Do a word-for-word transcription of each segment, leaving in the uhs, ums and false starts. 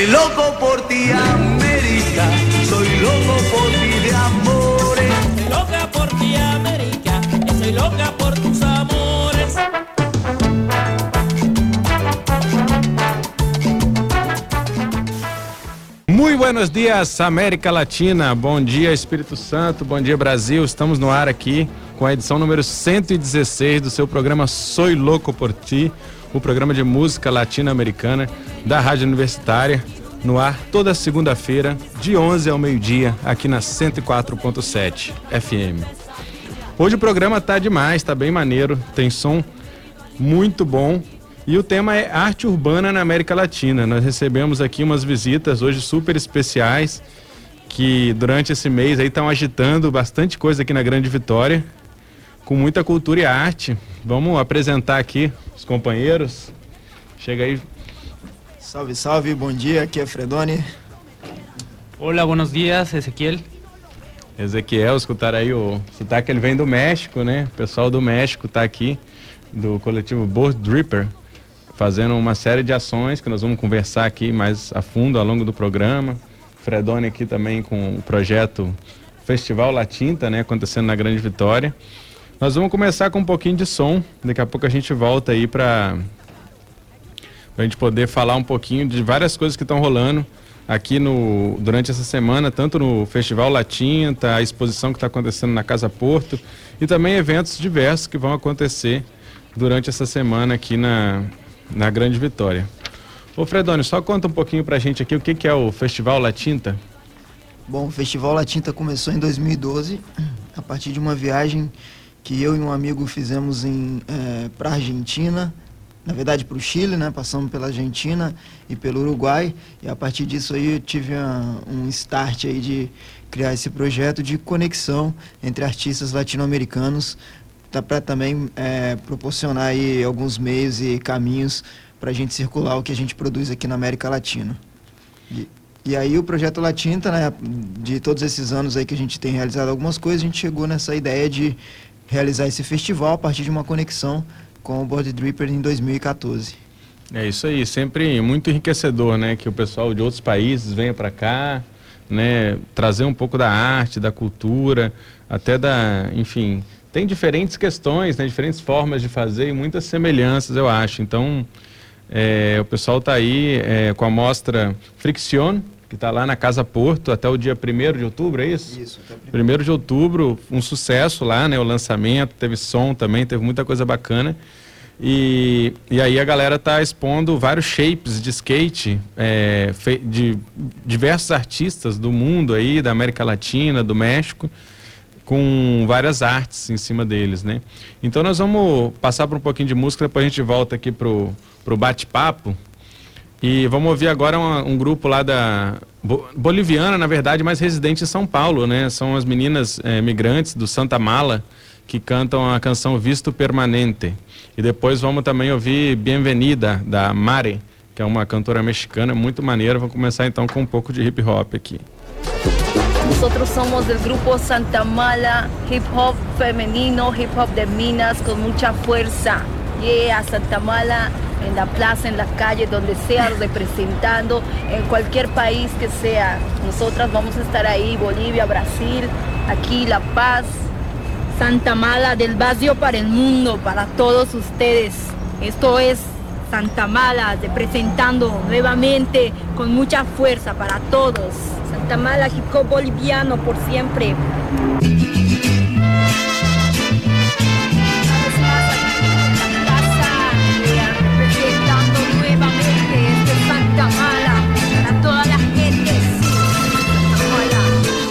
Estoy loco por ti, América, soy loco por ti de amores. Estoy loca por ti, América, estoy loca por tus amores. Muy buenos dias, América Latina. Bom dia, Espírito Santo. Bom dia, Brasil. Estamos no ar aqui com a edição número cento e dezesseis do seu programa Soy Louco por Ti, o programa de música latino-americana da Rádio Universitária, no ar toda segunda-feira, de onze ao meio-dia, aqui na cento e quatro ponto sete F M. Hoje o programa tá demais, tá bem maneiro, tem som muito bom. E o tema é arte urbana na América Latina. Nós recebemos aqui umas visitas hoje super especiais que durante esse mês aí estão agitando bastante coisa aqui na Grande Vitória, com muita cultura e arte. Vamos apresentar aqui os companheiros. Chega aí. Salve, salve, bom dia, aqui é Fredoni. Olá, buenos dias, Ezequiel. Ezequiel, escutaram aí o sotaque, ele vem do México, né? O pessoal do México tá aqui, do coletivo Board Dripper, fazendo uma série de ações que nós vamos conversar aqui mais a fundo ao longo do programa. Fredoni aqui também com o projeto Festival La Tinta, né, acontecendo na Grande Vitória. Nós vamos começar com um pouquinho de som, daqui a pouco a gente volta aí para a gente poder falar um pouquinho de várias coisas que estão rolando aqui no, durante essa semana, tanto no Festival La Tinta, a exposição que está acontecendo na Casa Porto e também eventos diversos que vão acontecer durante essa semana aqui na na Grande Vitória. Ô Fredoni, só conta um pouquinho pra gente aqui o que, que é o Festival La Tinta. Bom, o Festival La Tinta começou em dois mil e doze, a partir de uma viagem que eu e um amigo fizemos em, é, para a Argentina, na verdade para o Chile, né? Passamos pela Argentina e pelo Uruguai, e a partir disso aí eu tive a, um start aí de criar esse projeto de conexão entre artistas latino-americanos, para também é, proporcionar aí alguns meios e caminhos para a gente circular o que a gente produz aqui na América Latina. E, e aí o projeto La Tinta, né, de todos esses anos aí que a gente tem realizado algumas coisas, a gente chegou nessa ideia de realizar esse festival a partir de uma conexão com o Board Dripper em dois mil e quatorze. É isso aí, sempre muito enriquecedor, né, que o pessoal de outros países venha para cá, né, trazer um pouco da arte, da cultura, até da, enfim, tem diferentes questões, né, diferentes formas de fazer e muitas semelhanças, eu acho. Então, é, o pessoal está aí é, com a mostra Fricción, que está lá na Casa Porto até o dia primeiro de outubro, é isso? Isso, até primeiro. primeiro de outubro, um sucesso lá, né, o lançamento, teve som também, teve muita coisa bacana. E, e aí a galera está expondo vários shapes de skate é, de diversos artistas do mundo aí, da América Latina, do México, com várias artes em cima deles, né? Então nós vamos passar por um pouquinho de música, depois a gente volta aqui pro, pro bate-papo. E vamos ouvir agora uma, um grupo lá da boliviana, na verdade, mas residente em São Paulo, né? São as meninas é, migrantes do Santa Mala, que cantam a canção Visto Permanente. E depois vamos também ouvir Bienvenida, da Mare, que é uma cantora mexicana muito maneira. Vamos começar então com um pouco de hip hop aqui. Nosotros somos del grupo Santa Mala, hip hop femenino, hip hop de minas con mucha fuerza. Yeah, Santa Mala, en la plaza, en la calle, donde sea, representando en cualquier país que sea. Nosotras vamos a estar ahí, Bolivia, Brasil, aquí La Paz. Santa Mala, del barrio para el mundo, para todos ustedes. Esto es Santa Mala, representando nuevamente con mucha fuerza para todos. Santa Mala, hip hop boliviano por siempre. Representando nuevamente este Santa Mala para toda la gente. Santa Mala.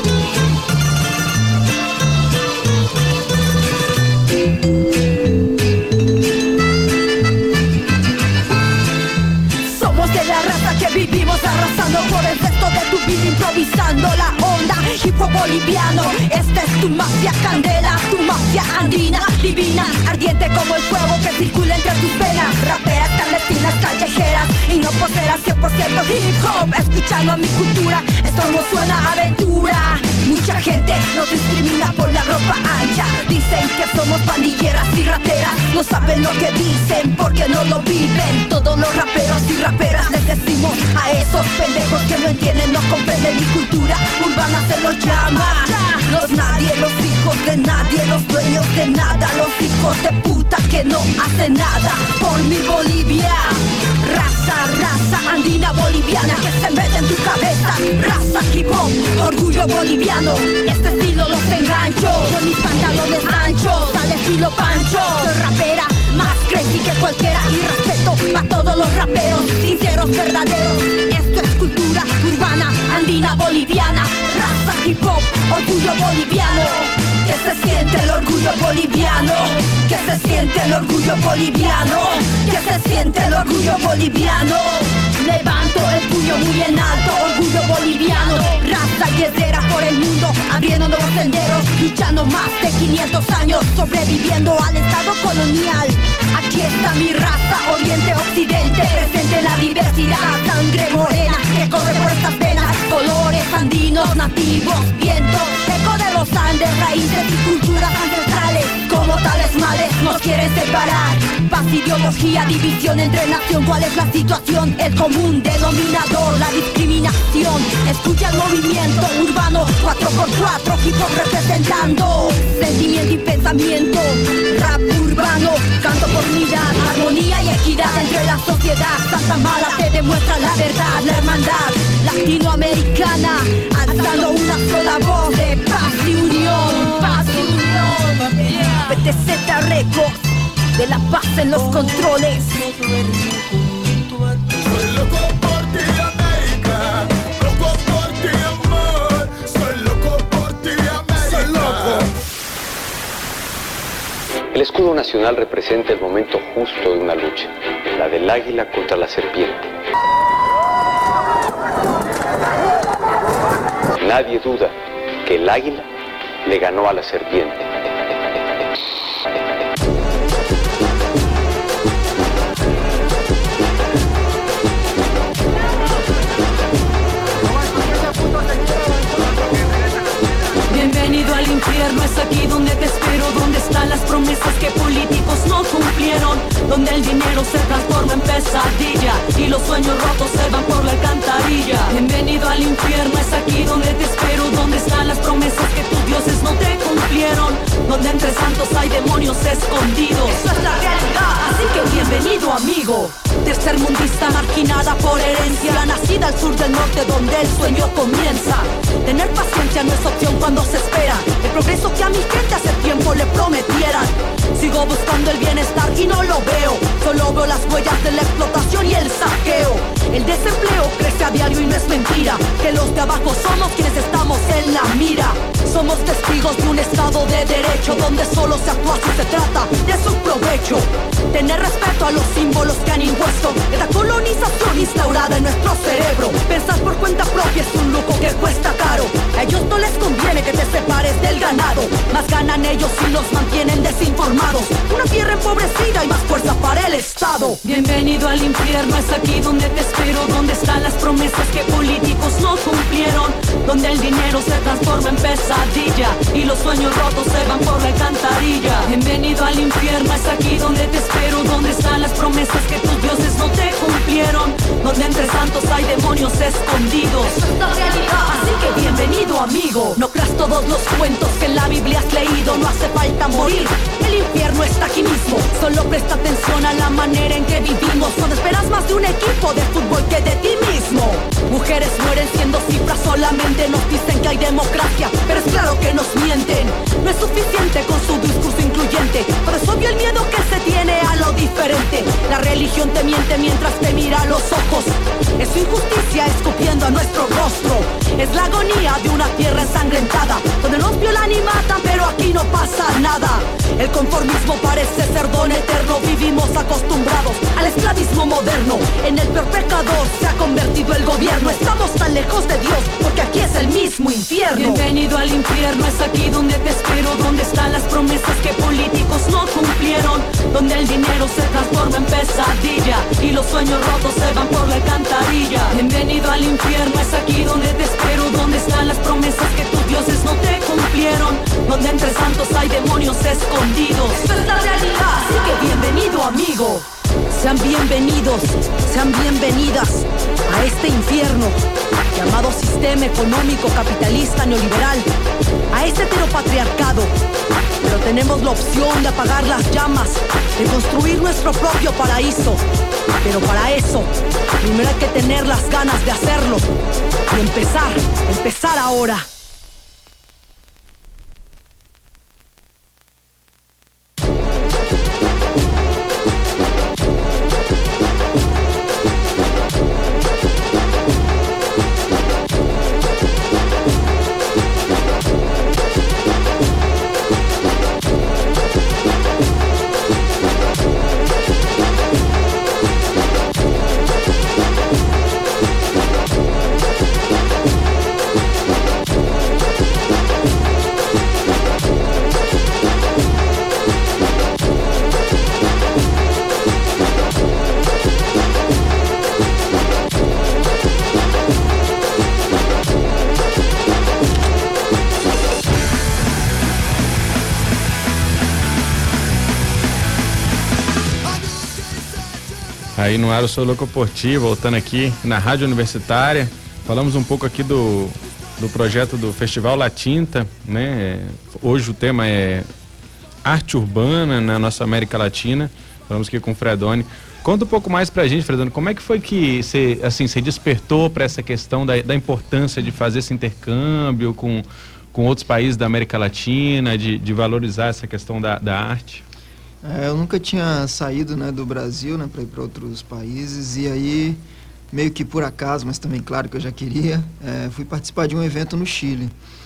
Somos de la raza que vivimos arrasando por el resto de tu vida, improvisando la onda, hip hop boliviano. Esta es tu mafia candela, tu mafia andina, divina, ardiente como el fuego que circula entre tus venas. Raperas clandestinas, callejeras y no poseras cien por ciento hip hop, escuchando mi cultura. Esto no suena a aventura. Mucha gente nos discrimina por la ropa ancha, dicen que somos pandilleras y rateras. No saben lo que dicen porque no lo viven. Todos los raperos y raperas les decimos a esos pendejos que no entienden, no comprenden mi cultura urbana, se los llama los nadie, los hijos de nadie, los dueños de nada, los hijos de puta que no hacen nada por mi Bolivia. Raza, raza andina boliviana que se mete en tu cabeza. Raza hip hop, orgullo boliviano. Este estilo los engancho con mis pantalones anchos, al estilo Pancho. Soy rapera más crazy que cualquiera y respeto a todos los raperos sinceros, verdaderos. Esto es cultura urbana andina boliviana. Raza hip hop, orgullo boliviano. Que se siente el orgullo boliviano. Que se siente el orgullo boliviano. Que se siente el orgullo boliviano. Levanto el puño muy en alto, orgullo boliviano. Raza guerrera por el mundo, abriendo nuevos senderos, luchando más de quinientos años, sobreviviendo al estado colonial. Aquí está mi raza, oriente, occidente, presente en la diversidad, sangre morena que corre por estas venas, colores andinos, nativos, vientos, eco de los Andes, raíces y culturas ancestrales. Como tales males nos quieren separar. Paz, ideología, división entre nación. ¿Cuál es la situación? El común denominador, la discriminación. Escucha el movimiento urbano, cuatro por cuatro, hip hop representando sentimiento y pensamiento. Rap urbano, canto por unidad, armonía y equidad entre la sociedad. Santa Mala te demuestra la verdad, la hermandad latinoamericana, alzando una sola voz de paz y unión, paz y unión. P T Z Records, de la paz en los controles. Soy loco por ti, América. Loco por ti, amor. Soy loco por ti, América. Soy loco. El escudo nacional representa el momento justo de una lucha, la del águila contra la serpiente. Nadie duda que el águila le ganó a la serpiente. Bienvenido al infierno, es aquí donde te espero, donde están las promesas que políticos no cumplieron, donde el dinero se transforma en pesadilla y los sueños rotos se van por la alcantarilla. Bienvenido al infierno, es aquí donde te espero, donde están las promesas que tus dioses no te cumplieron, donde entre santos hay demonios escondidos. Eso es la realidad, así que bienvenido amigo. Tercermundista marginada por herencia, nacida al sur del norte donde el sueño comienza. Tener paciencia no es opción cuando se espera el progreso que a mi gente hace tiempo le prometieran. Sigo buscando el bienestar y no lo veo, solo veo las huellas de la explotación y el saqueo. El desempleo crece a diario y no es mentira que los de abajo somos quienes estamos en la mira. Somos testigos de un estado de derecho donde solo se actúa si se trata de su provecho. Tener respeto a los símbolos que han impuesto esta colonización instaurada en nuestro cerebro. Pensar por cuenta propia es un lujo que cuesta caro. A ellos no les conviene que te separes del ganado, más ganan ellos y los mantienen desinformados. Una tierra empobrecida y más fuerza para el Estado. Bienvenido al infierno, es aquí donde te espero, donde están las promesas que políticos no cumplieron, donde el dinero se transforma en pesadilla y los sueños rotos se van por la alcantarilla. Bienvenido al infierno, es aquí donde te espero, donde están las promesas que tus dioses no te cumplieron, donde entre santos hay demonios escondidos. Eso es la realidad, así que bienvenido amigo. No creas todos los cuentos que en la Biblia has leído, no hace falta morir, el infierno está aquí mismo. Solo presta atención a la manera en que vivimos, cuando esperas más de un equipo de fútbol que de ti mismo. Mujeres mueren siendo cifras, solamente nos dicen que hay democracia, pero es claro que nos mienten. No es suficiente con su discurso incluyente, pero es obvio el miedo que se tiene a lo diferente. La religión te miente mientras te mira a los ojos, es su injusticia escupiendo a nuestro rostro. Es la agonía de una tierra ensangrentada, donde nos violan y matan, pero aquí no pasa nada. El conformismo parece ser don eterno, vivimos acostumbrados al esclavismo moderno. En el peor pecador se ha convertido el gobierno. Estamos tan lejos de Dios porque aquí es el mismo infierno. Bienvenido al infierno, es aquí donde te espero, donde están las promesas que políticos no cumplieron, donde el dinero se transforma en pesadilla y los sueños rotos se van por la alcantarilla. Bienvenido al infierno, es aquí donde te espero, donde están las promesas que tus dioses no te cumplieron, donde entre santos hay demonios escondidos. Esta es la realidad, así que bienvenido, amigo. Sean bienvenidos, sean bienvenidas a este infierno llamado sistema económico capitalista neoliberal, a este heteropatriarcado. Pero tenemos la opción de apagar las llamas, de construir nuestro propio paraíso. Pero para eso, primero hay que tener las ganas de hacerlo y empezar, empezar ahora. Aí no ar eu sou Louco por Ti, voltando aqui na Rádio Universitária. Falamos um pouco aqui do, do projeto do Festival La Tinta, né? Hoje o tema é arte urbana na nossa América Latina. Falamos aqui com o Fredoni. Conta um pouco mais pra gente, Fredoni, como é que foi que você, assim, você despertou para essa questão da, da importância de fazer esse intercâmbio com, com outros países da América Latina, de, de valorizar essa questão da, da arte? É, eu nunca tinha saído, né, do Brasil, né, para ir para outros países, e aí, meio que por acaso, mas também claro que eu já queria, é, fui participar de um evento no Chile.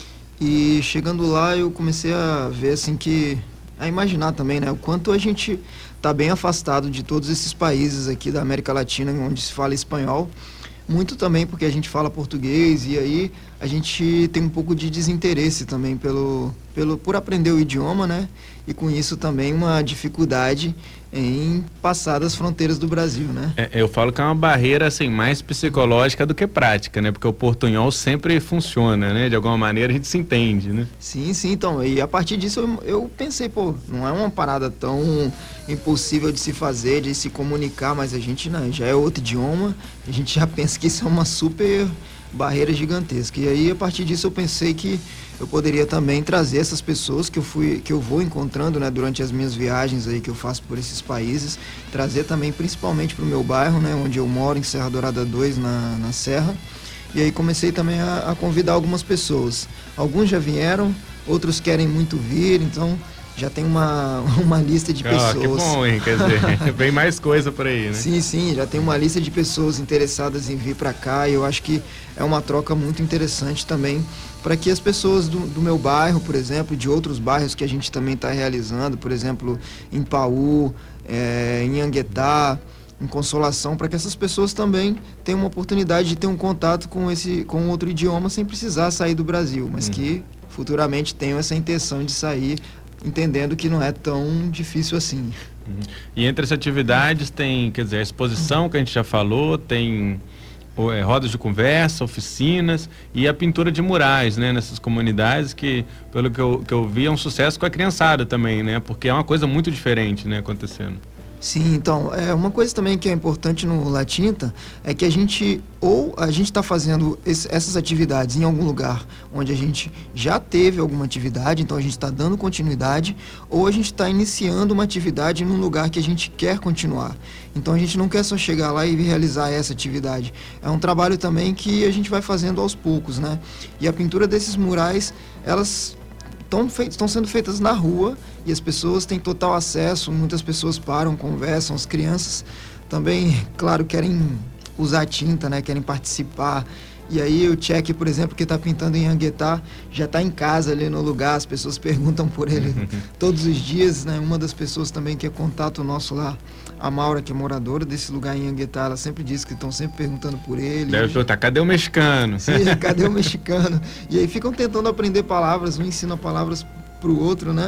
E chegando lá eu comecei a ver, assim, que... a imaginar também, né, o quanto a gente está bem afastado de todos esses países aqui da América Latina, onde se fala espanhol. Muito também porque a gente fala português, e aí a gente tem um pouco de desinteresse também pelo, pelo, por aprender o idioma, né? E com isso também uma dificuldade em passar das fronteiras do Brasil, né? É, eu falo que é uma barreira assim, mais psicológica do que prática, né? Porque o portunhol sempre funciona, né? De alguma maneira a gente se entende, né? Sim, sim, então, e a partir disso eu, eu pensei, pô, não é uma parada tão impossível de se fazer, de se comunicar, mas a gente, né, já é outro idioma, a gente já pensa que isso é uma super barreira gigantesca. E aí, a partir disso, eu pensei que eu poderia também trazer essas pessoas que eu fui, que eu vou encontrando, né, durante as minhas viagens aí que eu faço por esses países, trazer também principalmente para o meu bairro, né, onde eu moro, em Serra Dourada dois, na, na Serra. E aí comecei também a, a convidar algumas pessoas. Alguns já vieram, outros querem muito vir, então já tem uma, uma lista de pessoas. Ah, que bom, hein? Quer dizer, vem mais coisa por aí, né? Sim, sim, já tem uma lista de pessoas interessadas em vir para cá, e eu acho que é uma troca muito interessante também para que as pessoas do, do meu bairro, por exemplo, de outros bairros que a gente também está realizando, por exemplo, em Paú, é, em Anguetá, em Consolação, para que essas pessoas também tenham uma oportunidade de ter um contato com esse, com outro idioma sem precisar sair do Brasil, mas hum. que futuramente tenham essa intenção de sair, entendendo que não é tão difícil assim. Uhum. E entre as atividades tem, quer dizer, a exposição que a gente já falou, tem é, rodas de conversa, oficinas e a pintura de murais, né, nessas comunidades que, pelo que eu, que eu vi, é um sucesso com a criançada também, né, porque é uma coisa muito diferente, né, acontecendo. Sim, então, é, uma coisa também que é importante no La Tinta é que a gente, ou a gente está fazendo esse, essas atividades em algum lugar onde a gente já teve alguma atividade, então a gente está dando continuidade, ou a gente está iniciando uma atividade num lugar que a gente quer continuar. Então a gente não quer só chegar lá e realizar essa atividade. É um trabalho também que a gente vai fazendo aos poucos, né? E a pintura desses murais, elas estão sendo feitas na rua e as pessoas têm total acesso, muitas pessoas param, conversam, as crianças também, claro, querem usar tinta, né, querem participar. E aí o Cheque, por exemplo, que está pintando em Anguetá, já está em casa ali no lugar, as pessoas perguntam por ele todos os dias, né? Uma das pessoas também que é contato nosso lá, a Maura, que é moradora desse lugar em Anguetá, ela sempre diz que estão sempre perguntando por ele. Deve perguntar, cadê o mexicano? Sim, cadê o mexicano? E aí ficam tentando aprender palavras, um ensina palavras para o outro, né?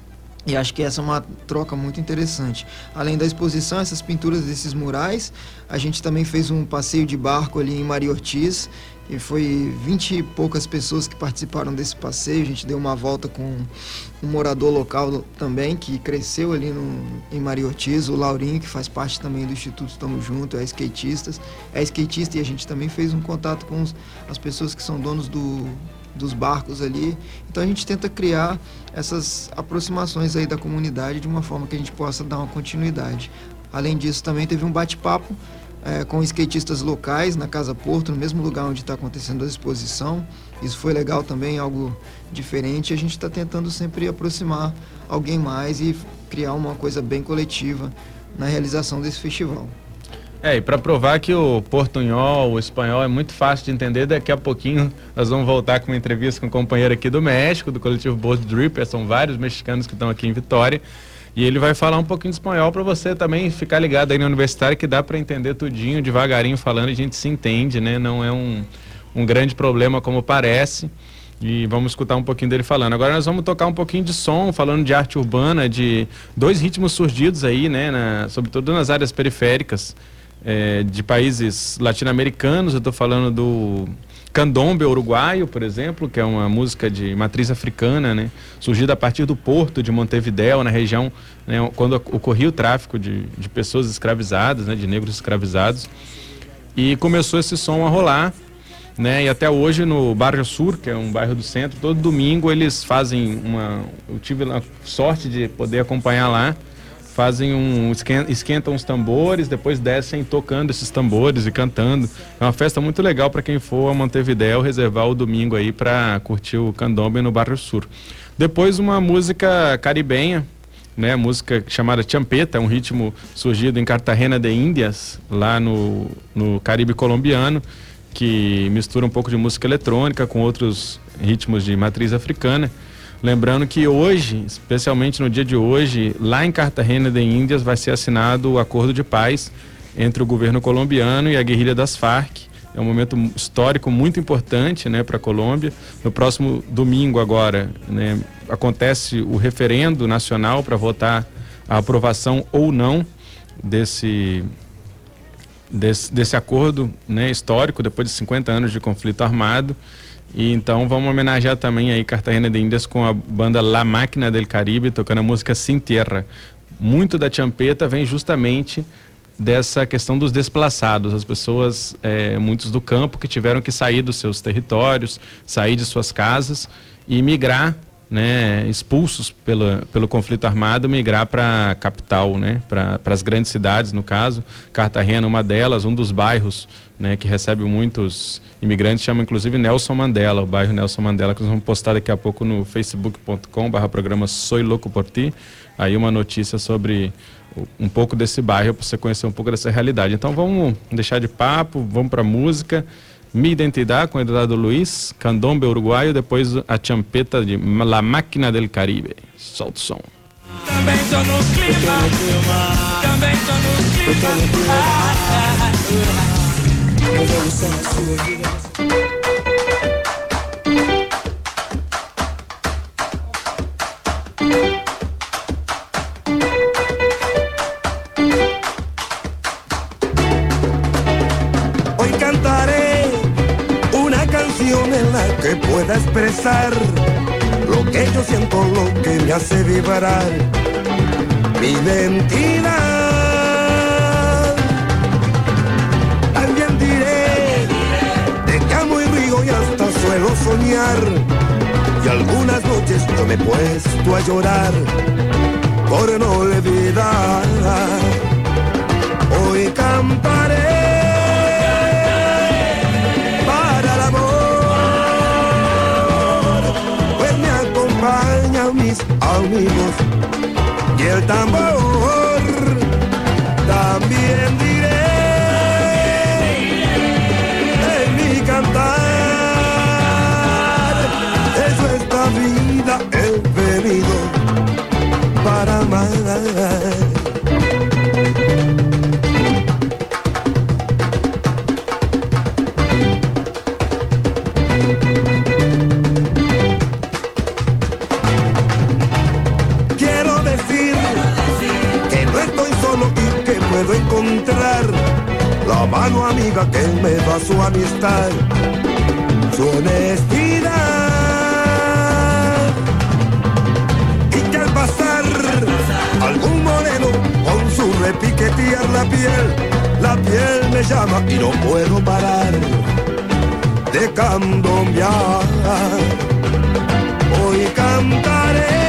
E acho que essa é uma troca muito interessante. Além da exposição, essas pinturas desses murais, a gente também fez um passeio de barco ali em Maria Ortiz, e foi vinte e poucas pessoas que participaram desse passeio. A gente deu uma volta com um morador local também, que cresceu ali no, em Maria Ortiz, o Laurinho, que faz parte também do Instituto Tamo Junto, é skatista, é skatista e a gente também fez um contato com os, as pessoas que são donos do, dos barcos ali. Então a gente tenta criar essas aproximações aí da comunidade de uma forma que a gente possa dar uma continuidade. Além disso, também teve um bate-papo É, com skatistas locais na Casa Porto, no mesmo lugar onde está acontecendo a exposição. Isso foi legal também, algo diferente. A gente está tentando sempre aproximar alguém mais e criar uma coisa bem coletiva na realização desse festival. É, e para provar que o portunhol, o espanhol é muito fácil de entender, daqui a pouquinho nós vamos voltar com uma entrevista com um companheiro aqui do México, do coletivo Boat Dripper. São vários mexicanos que estão aqui em Vitória. E ele vai falar um pouquinho de espanhol para você também ficar ligado aí na universidade, que dá para entender tudinho, devagarinho falando, a gente se entende, né? Não é um, um grande problema como parece. E vamos escutar um pouquinho dele falando. Agora nós vamos tocar um pouquinho de som, falando de arte urbana, de dois ritmos surgidos aí, né? Na, sobretudo nas áreas periféricas é, de países latino-americanos. Eu estou falando do candombe uruguaio, por exemplo, que é uma música de matriz africana, né, surgida a partir do porto de Montevidéu, na região, né, quando ocorria o tráfico de, de pessoas escravizadas, né, de negros escravizados. E começou esse som a rolar, né, e até hoje no Barrio Sur, que é um bairro do centro, todo domingo eles fazem uma... Eu tive a sorte de poder acompanhar lá. Fazem um... esquentam os tambores, depois descem tocando esses tambores e cantando. É uma festa muito legal para quem for a Montevidéu reservar o domingo aí para curtir o candombe no Barrio Sur. Depois uma música caribenha, né? Música chamada champeta, um ritmo surgido em Cartagena de Índias, lá no, no Caribe colombiano, que mistura um pouco de música eletrônica com outros ritmos de matriz africana. Lembrando que hoje, especialmente no dia de hoje, lá em Cartagena de Índias vai ser assinado o acordo de paz entre o governo colombiano e a guerrilha das Farc. É um momento histórico muito importante, né, para a Colômbia. No próximo domingo agora, né, acontece o referendo nacional para votar a aprovação ou não desse, desse, desse acordo, né, histórico, depois de cinquenta anos de conflito armado. E então vamos homenagear também aí Cartagena de Índias com a banda La Máquina del Caribe, tocando a música Sin Tierra. Muito da champeta vem justamente dessa questão dos desplaçados, as pessoas, é, muitos do campo, que tiveram que sair dos seus territórios, sair de suas casas e migrar, né, expulsos pela, pelo conflito armado, migrar para a capital, né, para as grandes cidades, no caso. Cartagena, uma delas, um dos bairros, né, que recebe muitos imigrantes, chama inclusive Nelson Mandela, o bairro Nelson Mandela, que nós vamos postar daqui a pouco no facebook ponto com barra programa Soy Louco por Ti. Aí uma notícia sobre um pouco desse bairro, para você conhecer um pouco dessa realidade. Então vamos deixar de papo, vamos para música. Minha Identidade, com o Eduardo Luiz, candombe uruguaio, depois a champeta de La Máquina del Caribe. Solta o som. Também tô no clima, também tô no clima. Ah, Hoy cantaré una canción en la que pueda expresar lo que yo siento, lo que me hace vibrar mi identidad. También diré de que amo y río y hasta suelo soñar, y algunas noches yo me he puesto a llorar por no olvidar. Hoy cantaré mis amigos y el tambor. También diré en mi cantar, eso esta vida he venido para amar. Puedo encontrar la mano amiga que me da su amistad su honestidad, y que al pasar algún moreno con su repiquetear la piel, la piel me llama y no puedo parar de candombear. Hoy cantaré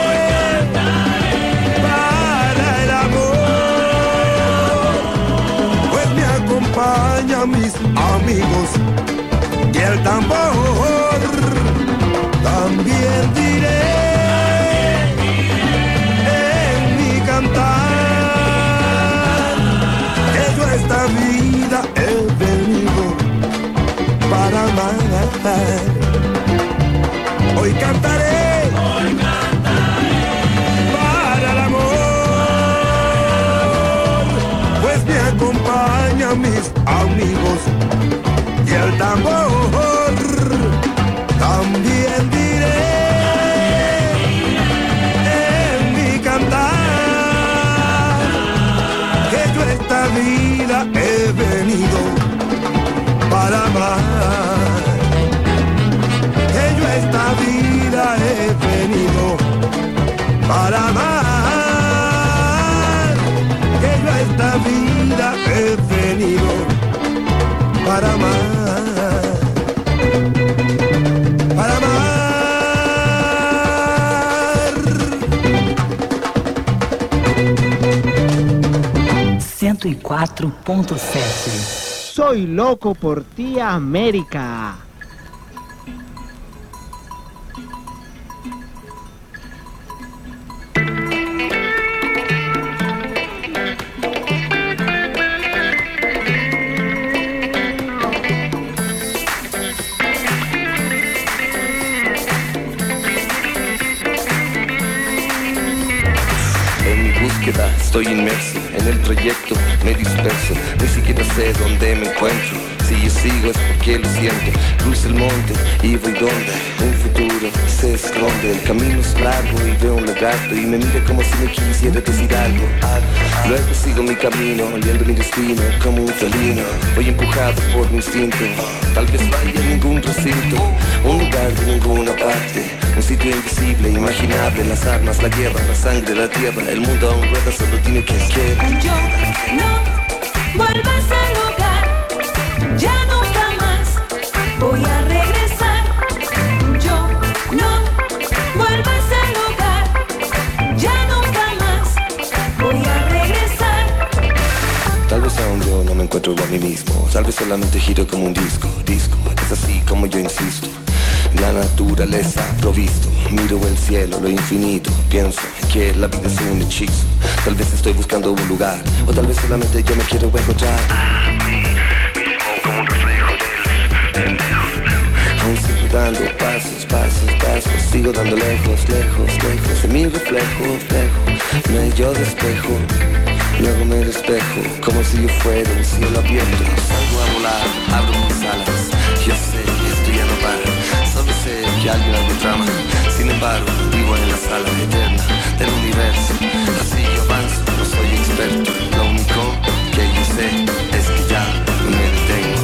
para el amor, pues me acompañan mis amigos y el tambor. También diré en mi cantar que yo esta vida he venido para amar. Hoy cantaré, hoy cantaré para el amor, pues me acompañan mis amigos y el tambor. También diré en mi cantar que yo esta vida he venido para amar. Que yo esta vida he venido para amar. Que yo esta vida he venido para amar. Para amar. ciento y cuatro punto siete. Soy loco por ti, América. Estoy inmerso en el trayecto, me disperso, ni siquiera sé dónde me encuentro. Si yo sigo es porque lo siento. Cruzo el monte y voy donde un futuro se esconde. El camino es largo y veo un lagarto y me mira como si me quisiera decir algo. Luego sigo mi camino, oliendo mi destino como un felino. Voy empujado por mi instinto. Tal vez vaya a ningún recinto, un lugar de ninguna parte, un sitio invisible, imaginable. Las armas, la guerra, la sangre, la tierra, el mundo aún rueda, solo tiene que querer. Yo no vuelvo a ese lugar, ya nunca más voy a regresar. Yo no vuelvo a ese lugar, ya nunca más voy a regresar. Tal vez aún yo no me encuentro a mí mismo, tal vez solamente giro como un disco, disco, es así como yo insisto. La naturaleza provisto, miro el cielo, lo infinito, pienso que la vida es un hechizo. Tal vez estoy buscando un lugar, o tal vez solamente yo me quiero encontrar. Como un reflejo del... Aún sigo dando pasos, pasos, pasos, sigo dando lejos, lejos, lejos de mi reflejo, reflejo, me yo despejo. Luego me despejo, como si yo fuera un cielo abierto. Salgo a volar, abro mis alas, yo sé que esto ya no para. Solo sé que alguien algo trama. Sin embargo, vivo en la sala eterna del universo. Así yo avanzo, no soy experto. Lo único que yo sé es que ya no me detengo.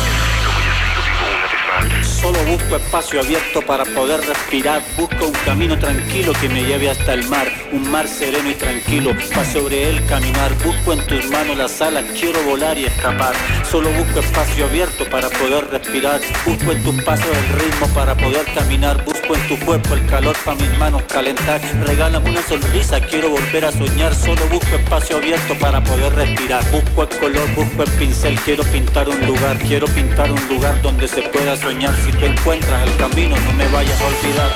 Solo busco espacio abierto para poder respirar. Busco un camino tranquilo que me lleve hasta el mar. Un mar sereno y tranquilo, para sobre él caminar. Busco en tus manos las alas, quiero volar y escapar. Solo busco espacio abierto para poder respirar. Busco en tus pasos el ritmo para poder caminar. Busco en tu cuerpo el calor para mis manos calentar. Regálame una sonrisa, quiero volver a soñar. Solo busco espacio abierto para poder respirar. Busco el color, busco el pincel, quiero pintar un lugar. Quiero pintar un lugar donde se pueda soñar. Si tú encuentras el camino, no me vayas a olvidar.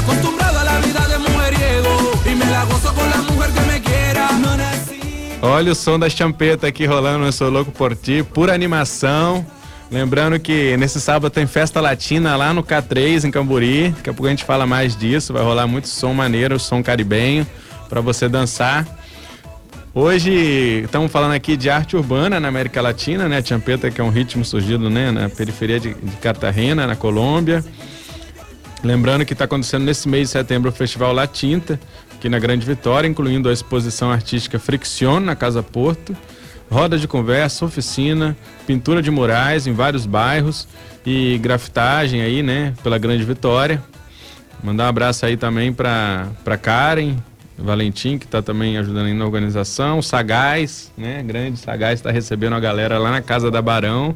acostumbrado a la vida de mujeriego y me la gozo con la mujer que me quiera. No nací. Olha o som da champeta aqui rolando no Sou Louco por Ti, pura animação. Lembrando que nesse sábado tem festa latina lá no K três, em Camburi. Daqui a pouco a gente fala mais disso, vai rolar muito som maneiro, som caribenho, para você dançar. Hoje estamos falando aqui de arte urbana na América Latina, né? Champeta, que é um ritmo surgido, né, na periferia de, de Cartagena, na Colômbia. Lembrando que está acontecendo nesse mês de setembro o Festival La Tinta, aqui na Grande Vitória, incluindo a exposição artística Fricción, na Casa Porto, roda de conversa, oficina, pintura de murais em vários bairros e grafitagem aí, né, pela Grande Vitória. Mandar um abraço aí também para para Karen Valentim, que está também ajudando aí na organização. Sagaz, né, grande Sagaz está recebendo a galera lá na Casa da Barão.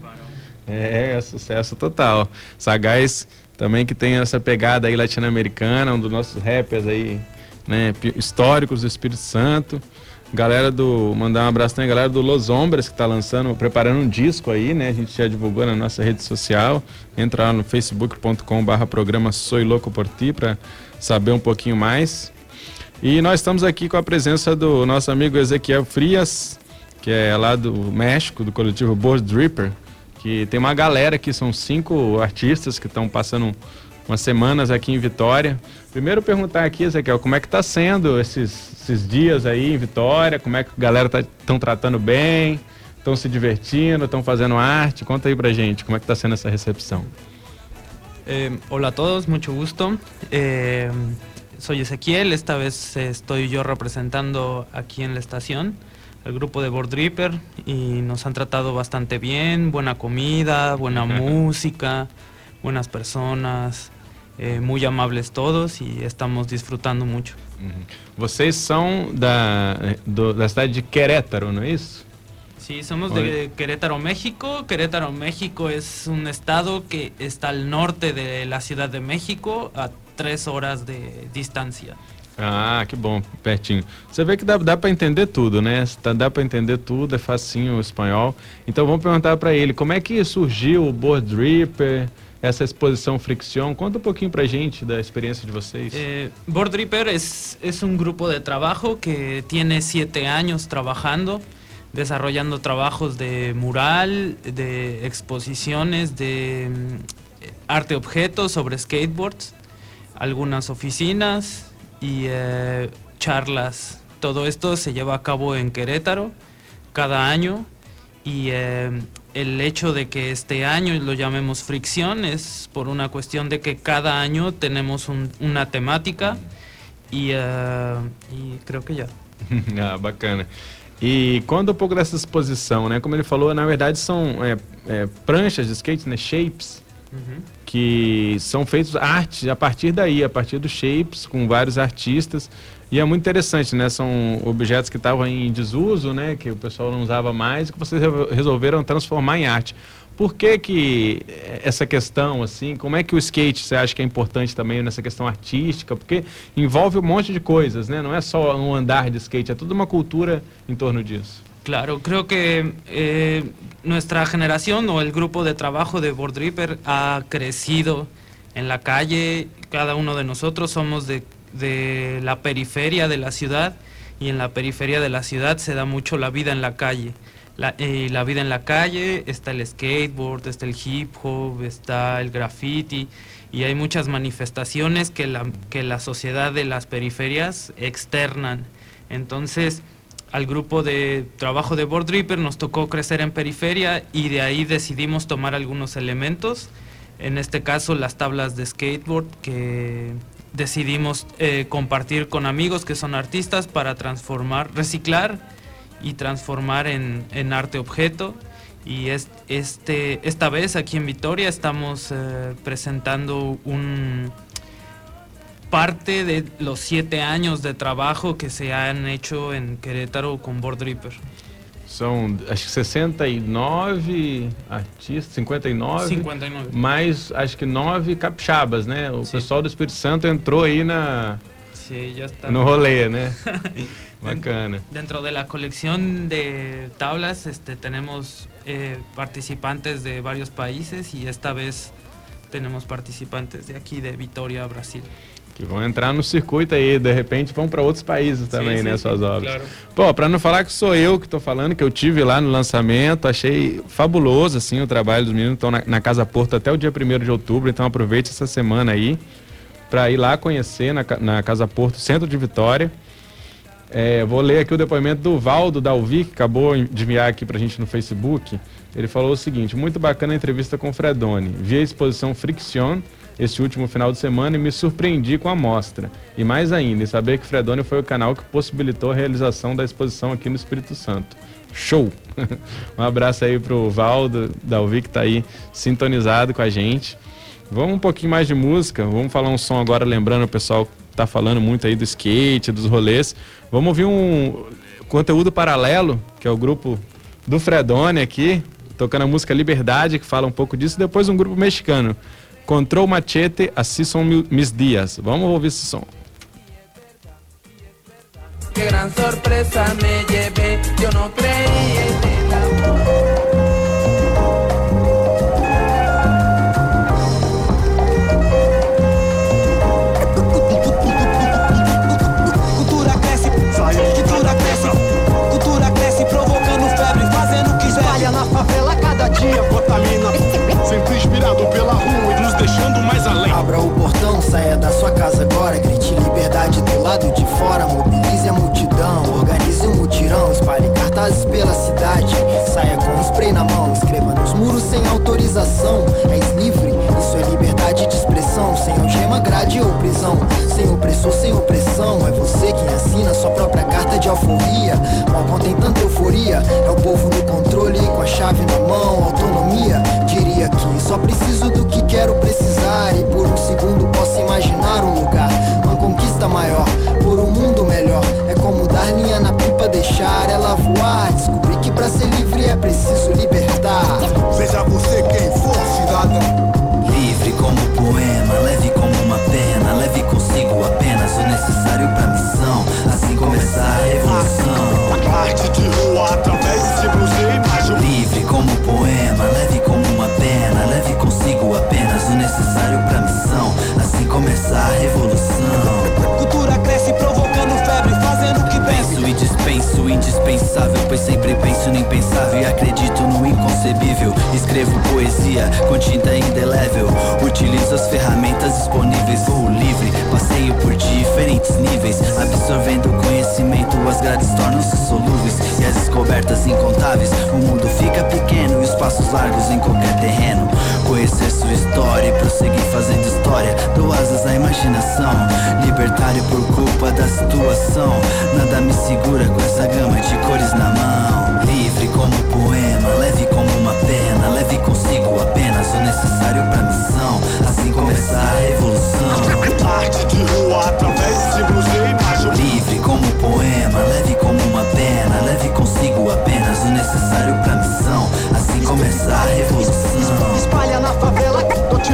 É, é sucesso total. Sagaz também, que tem essa pegada aí latino-americana, um dos nossos rappers aí, né, históricos do Espírito Santo. Galera do, mandar um abraço também, galera do Los Hombres, que está lançando, preparando um disco aí, né? A gente já divulgou na nossa rede social. Entra lá no facebook ponto com barra programa Soy Louco por Ti para saber um pouquinho mais. E nós estamos aqui com a presença do nosso amigo Ezequiel Frias, que é lá do México, do coletivo Board Dripper, que tem uma galera aqui, são cinco artistas que estão passando umas semanas aqui em Vitória. Primeiro perguntar aqui, Ezequiel, como é que está sendo esses, esses dias aí em Vitória? Como é que a galera estão tá, tratando bem? Estão se divertindo? Estão fazendo arte? Conta aí pra gente, como é que está sendo essa recepção? Eh, hola a todos, mucho gusto. Eh, soy Ezequiel, esta vez estoy yo representando aquí en la estación el grupo de Board Dripper y nos han tratado bastante bien, buena comida, buena música, buenas personas, eh, muy amables todos y estamos disfrutando mucho. Uhum. Vocês são da, do, da cidade de Querétaro, ¿no es isso? Sí, somos de Querétaro, México. Querétaro, México es un estado que está al norte de la Ciudad de México, a tres horas de distancia. Ah, que bom, pertinho. Você vê que dá, dá para entender tudo, né? Dá, dá para entender tudo, é facinho o espanhol. Então vamos perguntar para ele, como é que surgiu o Board Dripper, essa exposição Fricción? Conta um pouquinho pra gente da experiência de vocês. Eh, Board Dripper es, es un grupo de trabajo que tiene siete años trabajando, desarrollando trabajos de mural, de exposiciones, de mm, arte objetos sobre skateboards, algunas oficinas y eh, charlas. Todo esto se lleva a cabo en Querétaro cada año y eh, el hecho de que este año lo llamemos Fricción es por una cuestión de que cada año tenemos un, una temática y, uh, e creo que já. Ah, bacana. E conta um pouco dessa exposição, né? Como ele falou, na verdade são é, é, pranchas de skate, né? Shapes, uhum. que são feitos arte a partir daí, a partir dos shapes, com vários artistas. E é muito interessante, né? São objetos que estavam em desuso, né? Que o pessoal não usava mais e que vocês resolveram transformar em arte. Por que que essa questão, assim, como é que o skate você acha que é importante também nessa questão artística? Porque envolve um monte de coisas, né? Não é só um andar de skate, é toda uma cultura em torno disso. Claro, creo que eh, nuestra generación o el grupo de trabajo de Board Dripper ha crecido en la calle. Cada uno de nosotros somos de, de la periferia de la ciudad y en la periferia de la ciudad se da mucho la vida en la calle. La, eh, la vida en la calle, está el skateboard, está el hip hop, está el graffiti y hay muchas manifestaciones que la, que la sociedad de las periferias externan. Entonces, al grupo de trabajo de Board Dripper nos tocó crecer en periferia y de ahí decidimos tomar algunos elementos, en este caso las tablas de skateboard que decidimos eh, compartir con amigos que son artistas para transformar, reciclar y transformar en, en arte objeto. Y es, este, esta vez aquí en Vitoria estamos eh, presentando un parte de los siete años de trabajo que se han hecho en Querétaro con Board Dripper. São, acho que sessenta e nove artistas, cinquenta e nove, cinquenta e nove. Mais acho que nove capixabas, né? O Sim. pessoal do Espírito Santo entrou aí na, Sim, já está. no rolê, né? Bacana. Dentro de la colección de tablas este, tenemos eh, participantes de varios países y esta vez tenemos participantes de aquí, de Vitória, Brasil. Que que vão entrar no circuito aí, de repente vão para outros países também, sim, né, sim, suas sim, obras. Claro. Pô, para não falar que sou eu que tô falando, que eu tive lá no lançamento, achei fabuloso, assim, o trabalho dos meninos. Estão na, na Casa Porto até o dia primeiro de outubro, então aproveite essa semana aí para ir lá conhecer na, na Casa Porto, centro de Vitória. É, vou ler aqui o depoimento do Valdo Dalvi, que acabou de enviar aqui pra gente no Facebook. Ele falou o seguinte: muito bacana a entrevista com o Fredoni. Vi a exposição Friction este último final de semana e me surpreendi com a mostra. E mais ainda, em saber que Fredoni foi o canal que possibilitou a realização da exposição aqui no Espírito Santo. Show! Um abraço aí pro Valdo Dalvi, que tá aí sintonizado com a gente. Vamos um pouquinho mais de música, vamos falar um som agora, lembrando o pessoal que tá falando muito aí do skate, dos rolês. Vamos ouvir um conteúdo paralelo, que é o grupo do Fredoni aqui, tocando a música Liberdade, que fala um pouco disso, depois um grupo mexicano, Control Machete, Así Son Mis Días. Vamos ouvir esse som. Que gran sorpresa me llevé, yo no creía en el amor. Cultura cresce, cultura cresce, cultura cresce, provocando febre, fazendo o que espalha na favela cada dia. Contamina, sempre inspirado pela rua e nos deixando mais além. Abra o portão, saia da sua casa agora, grite liberdade do lado de fora, mobilize a multidão, organize um mutirão, espalhe cartazes pela cidade, saia com spray na mão, escreva nos muros sem autorização. És livre, isso é liberdade de expressão, sem algema, grade ou prisão, sem opressor, sem opressão. É você quem assina sua própria carta de alforria. Mal contém tanta euforia, é o povo no controle, com a chave na mão, autonomia. Diria que só preciso do que quero precisar, e por um segundo posso imaginar um lugar, uma conquista maior, por um mundo melhor. É como dar linha na pipa, deixar ela voar, descobrir que pra ser livre é preciso libertar. Seja você quem for, cidadão. Livre como poema, leve como uma pena, leve consigo apenas o necessário pra missão, assim começar a revolução. Arte de rua através de símbolos e imagens. Livre como poema, leve como uma pena, leve consigo apenas o necessário pra missão, assim começar a revolução. Cultura cresce provocando febre, fazendo o que penso e dispenso o indispensável, pois sempre penso no impensável e acredito no inconcebível. Escrevo poesia com tinta indelével, utilizo as ferramentas disponíveis, vou livre, passeio por diferentes níveis, absorvendo conhecimento, as grades tornam-se solúveis e as descobertas incontáveis. O mundo fica pequeno e os passos largos em qualquer terreno. Conhecer sua história e prosseguir fazendo história, dou asas à imaginação, libertário por culpa da situação. Nada me segura com essa gama de cores na mão. Livre como poema, leve como uma pena, leve consigo apenas o necessário pra missão, assim começar a revolução. Arte de rua através de símbolos e imagens. Livre como poema, leve como uma pena, leve consigo apenas o necessário pra missão, assim começar a revolução. Espalha na favela, tô tipo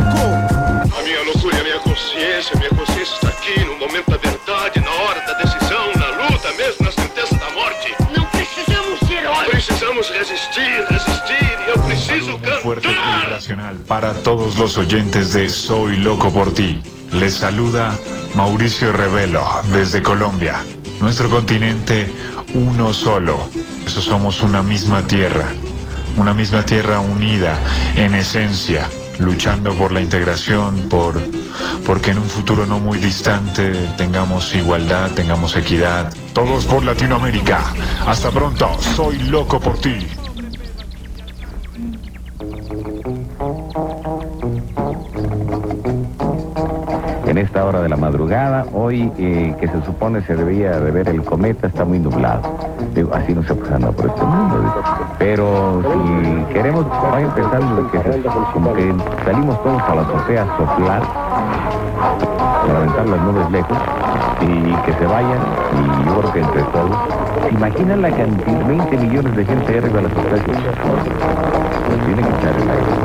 louco. A minha loucura e a minha consciência, minha consciência está aqui no momento da verdade, na hora da decisão, na luta, mesmo na certeza da morte. Não precisamos de heróis. Precisamos resistir, resistir, y yo preciso cantar. Fuerte y racional. Para todos los oyentes de Soy Loco por Ti, les saluda Mauricio Revelo desde Colombia. Nuestro continente, uno solo. Eso somos una misma tierra, una misma tierra unida en esencia, luchando por la integración, por porque en un futuro no muy distante tengamos igualdad, tengamos equidad. Todos por Latinoamérica. Hasta pronto. Soy Loco por Ti. En esta hora de la madrugada, hoy eh, que se supone se debía de ver el cometa, está muy nublado. Digo, así no se puede andar por este mundo. Digo. Pero si queremos, va empezando que se, como que salimos todos a la azotea a soplar, para aventar las nubes lejos y que se vayan, y yo creo que entre todos. ¿Se imaginan la cantidad? veinte millones de gente arriba de las azoteas. Pues tiene que echar el aire.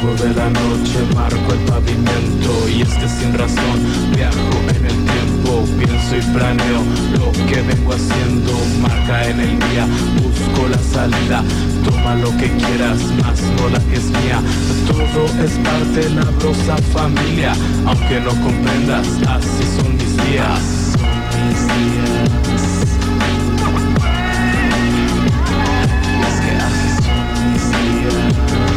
fuego de la noche marco el pavimento. Y es que sin razón viajo en el tiempo, pienso y planeo lo que vengo haciendo. Marca en el día, busco la salida. Toma lo que quieras, más no la que es mía. Todo es parte de la brosa familia. Aunque no comprendas, así son mis días. Son mis días. Y es que así son mis días.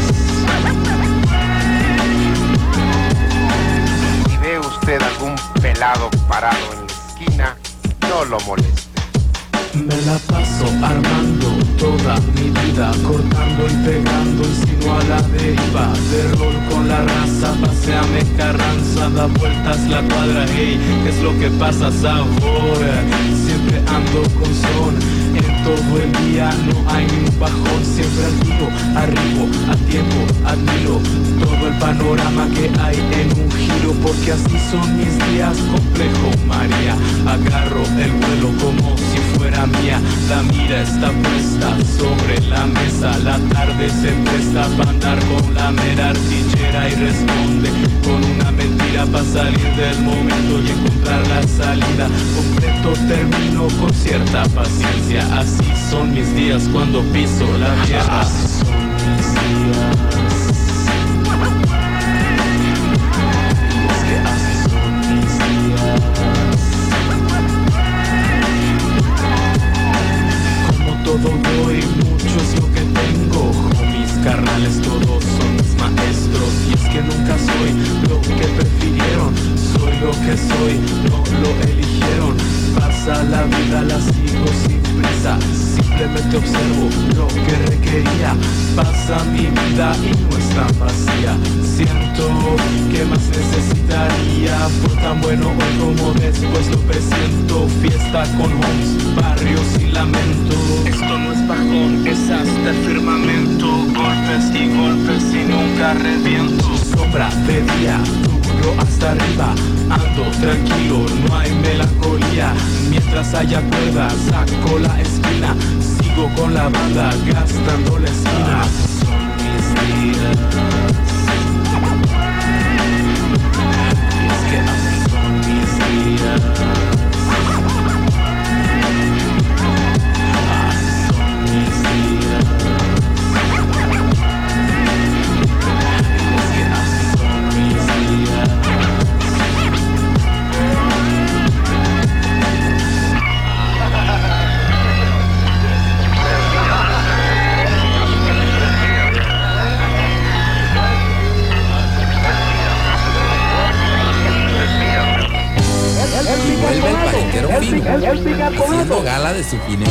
Si ve usted algún pelado parado en la esquina, no lo moleste. Me la paso armando toda mi vida, cortando y pegando, insinuo a la deriva. De rol con la raza, paseame Carranza, da vueltas la cuadra, hey, ¿qué es lo que pasa, sabor? Siempre ando con son, en todo el día no hay ni un bajón. Siempre al tiro, arribo, a tiempo, admiro todo el panorama que hay en un giro. Porque así son mis días, complejo María. Agarro el vuelo como si fuera mía. La mira está puesta sobre la mesa. La tarde se presta para andar con la mera artillera. Y responde con una mentira para salir del momento y encontrar la salida. Completo termino con cierta paciencia. Así son mis días cuando piso la tierra. Así son mis días. Es que así son mis días. Todo doy, mucho es lo que tengo. Mis carnales todos son mis maestros. Y es que nunca soy lo que prefirieron. Soy lo que soy, no lo eligieron. Pasa la vida, la sigo sin prisa. Simplemente observo lo que requería. Pasa mi vida y no es tan vacía. Siento que más necesitaría. Fue tan bueno hoy como después lo presiento. Fiesta con homes, barrios y lamento. Esto no es bajón, es hasta el firmamento. Golpes y golpes y nunca reviento. Sombra de día, duro hasta arriba. Ando tranquilo, no hay melancolía. Mientras haya cuerdas, saco la esquina. Sigo con la banda, gastando la esquina. Son mis días. Y es que así son mis días. Vuelve el palenquero fino, haciendo gala de su fine.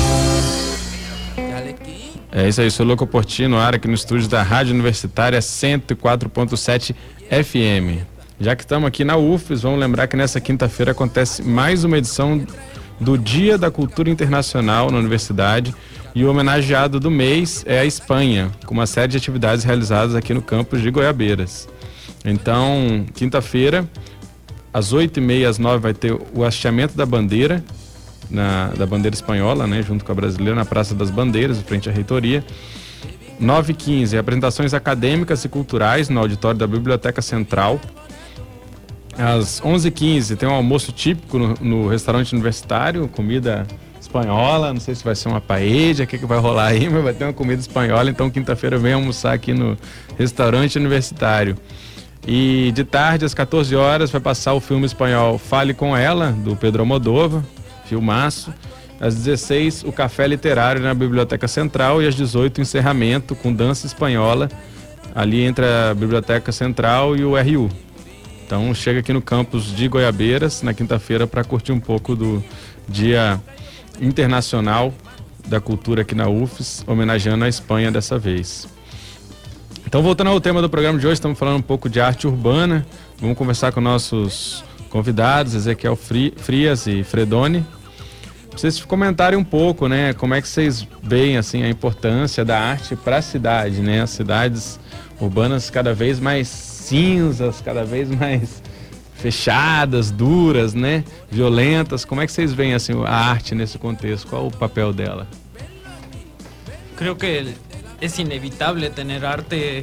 É isso aí, sou Louco por Ti no ar aqui no estúdio da Rádio Universitária cento e quatro ponto sete F M. Já que estamos aqui na U F E S, vamos lembrar que nessa quinta-feira acontece mais uma edição do Dia da Cultura Internacional na Universidade e o homenageado do mês é a Espanha, com uma série de atividades realizadas aqui no campus de Goiabeiras. Então, quinta-feira, às oito e meia, às nove, vai ter o hasteamento da bandeira, na, da bandeira espanhola, né, junto com a brasileira, na Praça das Bandeiras, em frente à reitoria. nove e quinze, apresentações acadêmicas e culturais no auditório da Biblioteca Central. Às onze e quinze, tem um almoço típico no, no restaurante universitário, comida espanhola, não sei se vai ser uma paella, o que, que vai rolar aí, mas vai ter uma comida espanhola, então quinta-feira vem almoçar aqui no restaurante universitário. E de tarde, às quatorze horas, vai passar o filme espanhol Fale com Ela, do Pedro Almodóvar, filmaço. Às dezesseis, o Café Literário na Biblioteca Central e às dezoito, o encerramento com dança espanhola, ali entre a Biblioteca Central e o R U. Então chega aqui no campus de Goiabeiras, na quinta-feira, para curtir um pouco do Dia Internacional da Cultura aqui na U F E S, homenageando a Espanha dessa vez. Então, voltando ao tema do programa de hoje, estamos falando um pouco de arte urbana. Vamos conversar com nossos convidados, Ezequiel Frias e Fredoni. Vocês comentarem um pouco, né, como é que vocês veem assim a importância da arte para a cidade, né? As cidades urbanas cada vez mais cinzas, cada vez mais fechadas, duras, né, violentas. Como é que vocês veem assim a arte nesse contexto? Qual o papel dela? Creo que es inevitable tener arte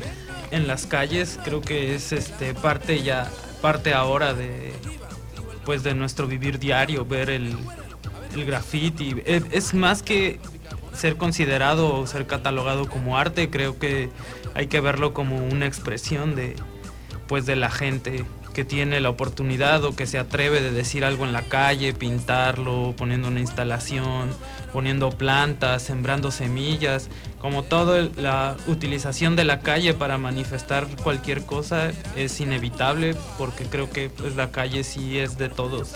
en las calles, creo que es este parte ya parte ahora de pues de nuestro vivir diario, ver el, el graffiti. Es, es más que ser considerado o ser catalogado como arte, creo que hay que verlo como una expresión de pues de la gente que tiene la oportunidad o que se atreve de decir algo en la calle, pintarlo, poniendo una instalación, poniendo plantas, sembrando semillas, como toda la utilización de la calle para manifestar cualquier cosa es inevitable, porque creo que pues la calle sí es de todos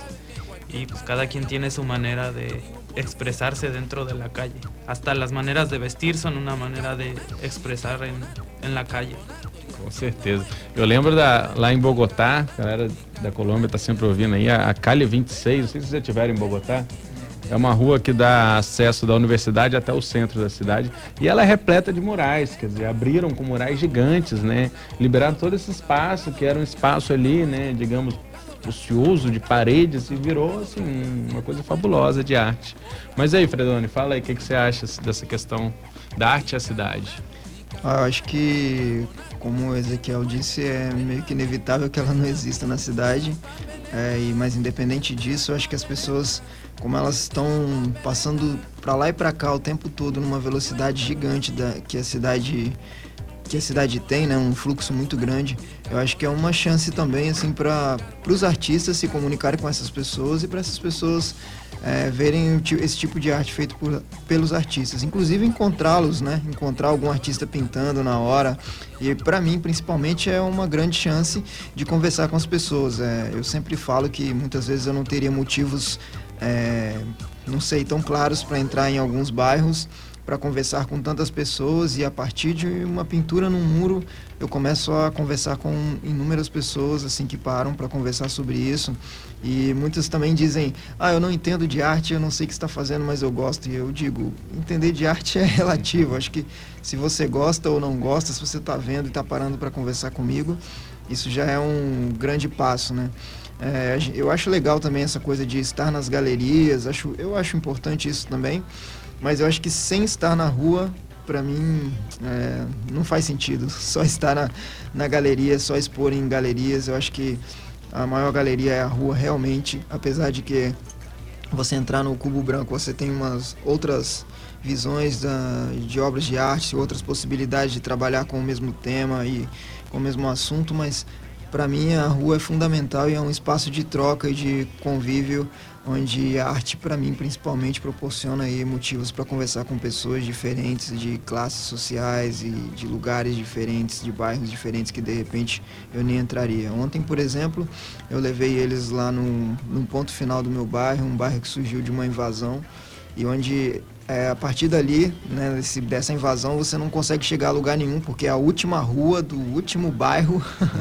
y pues cada quien tiene su manera de expresarse dentro de la calle. Hasta las maneras de vestir son una manera de expresar en, en la calle. Com certeza. Eu lembro da, lá em Bogotá, a galera da Colômbia está sempre ouvindo aí, a, a Calle vinte e seis, não sei se vocês estiveram em Bogotá, é uma rua que dá acesso da universidade até o centro da cidade e ela é repleta de murais, quer dizer, abriram com murais gigantes, né? Liberaram todo esse espaço, que era um espaço ali, né, digamos, ocioso, de paredes, e virou, assim, uma coisa fabulosa de arte. Mas aí, Fredoni, fala aí, o que, que você acha dessa questão da arte e a cidade? Ah, acho que, como o Ezequiel disse, é meio que inevitável que ela não exista na cidade, é, e, mas independente disso, eu acho que as pessoas, como elas estão passando para lá e para cá o tempo todo numa velocidade gigante da, que a cidade que a cidade tem, né, um fluxo muito grande, eu acho que é uma chance também assim para os artistas se comunicarem com essas pessoas e para essas pessoas é, verem esse tipo de arte feito por, pelos artistas, inclusive encontrá-los, né, encontrar algum artista pintando na hora, e para mim principalmente é uma grande chance de conversar com as pessoas. É, eu sempre falo que muitas vezes eu não teria motivos é, não sei, tão claros para entrar em alguns bairros, para conversar com tantas pessoas, e a partir de uma pintura num muro eu começo a conversar com inúmeras pessoas assim que param para conversar sobre isso, e muitas também dizem: ah, eu não entendo de arte, eu não sei o que está fazendo, mas eu gosto. E eu digo, entender de arte é relativo. Acho que se você gosta ou não gosta, se você está vendo e está parando para conversar comigo, isso já é um grande passo, né? É, eu acho legal também essa coisa de estar nas galerias, acho, eu acho importante isso também. Mas eu acho que sem estar na rua, para mim, é, não faz sentido. Só estar na, na galeria, só expor em galerias. Eu acho que a maior galeria é a rua, realmente. Apesar de que você entrar no Cubo Branco, você tem umas outras visões da, de obras de arte, outras possibilidades de trabalhar com o mesmo tema e com o mesmo assunto. Mas, para mim, a rua é fundamental e é um espaço de troca e de convívio, onde a arte, para mim, principalmente, proporciona aí motivos para conversar com pessoas diferentes, de classes sociais e de lugares diferentes, de bairros diferentes, que de repente eu nem entraria. Ontem, por exemplo, eu levei eles lá no, no ponto final do meu bairro, um bairro que surgiu de uma invasão, e onde é, a partir dali, né, desse, dessa invasão, você não consegue chegar a lugar nenhum, porque é a última rua do último bairro.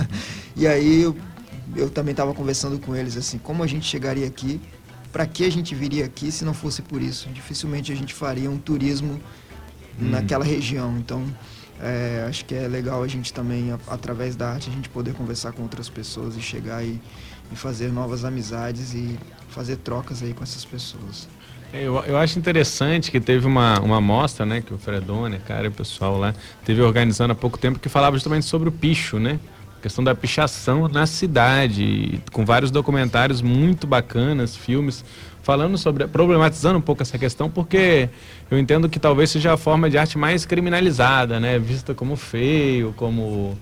E aí eu, eu também estava conversando com eles assim, como a gente chegaria aqui? Para que a gente viria aqui se não fosse por isso? Dificilmente a gente faria um turismo hum. naquela região. Então, é, acho que é legal a gente também, a, através da arte, a gente poder conversar com outras pessoas e chegar e, e fazer novas amizades e fazer trocas aí com essas pessoas. Eu, eu acho interessante que teve uma, uma mostra, né, que o Fredoni, cara, e o pessoal lá, teve organizando há pouco tempo, que falava justamente sobre o picho, né? Questão da pichação na cidade, com vários documentários muito bacanas, filmes, falando sobre, problematizando um pouco essa questão, porque eu entendo que talvez seja a forma de arte mais criminalizada, né, vista como feio, como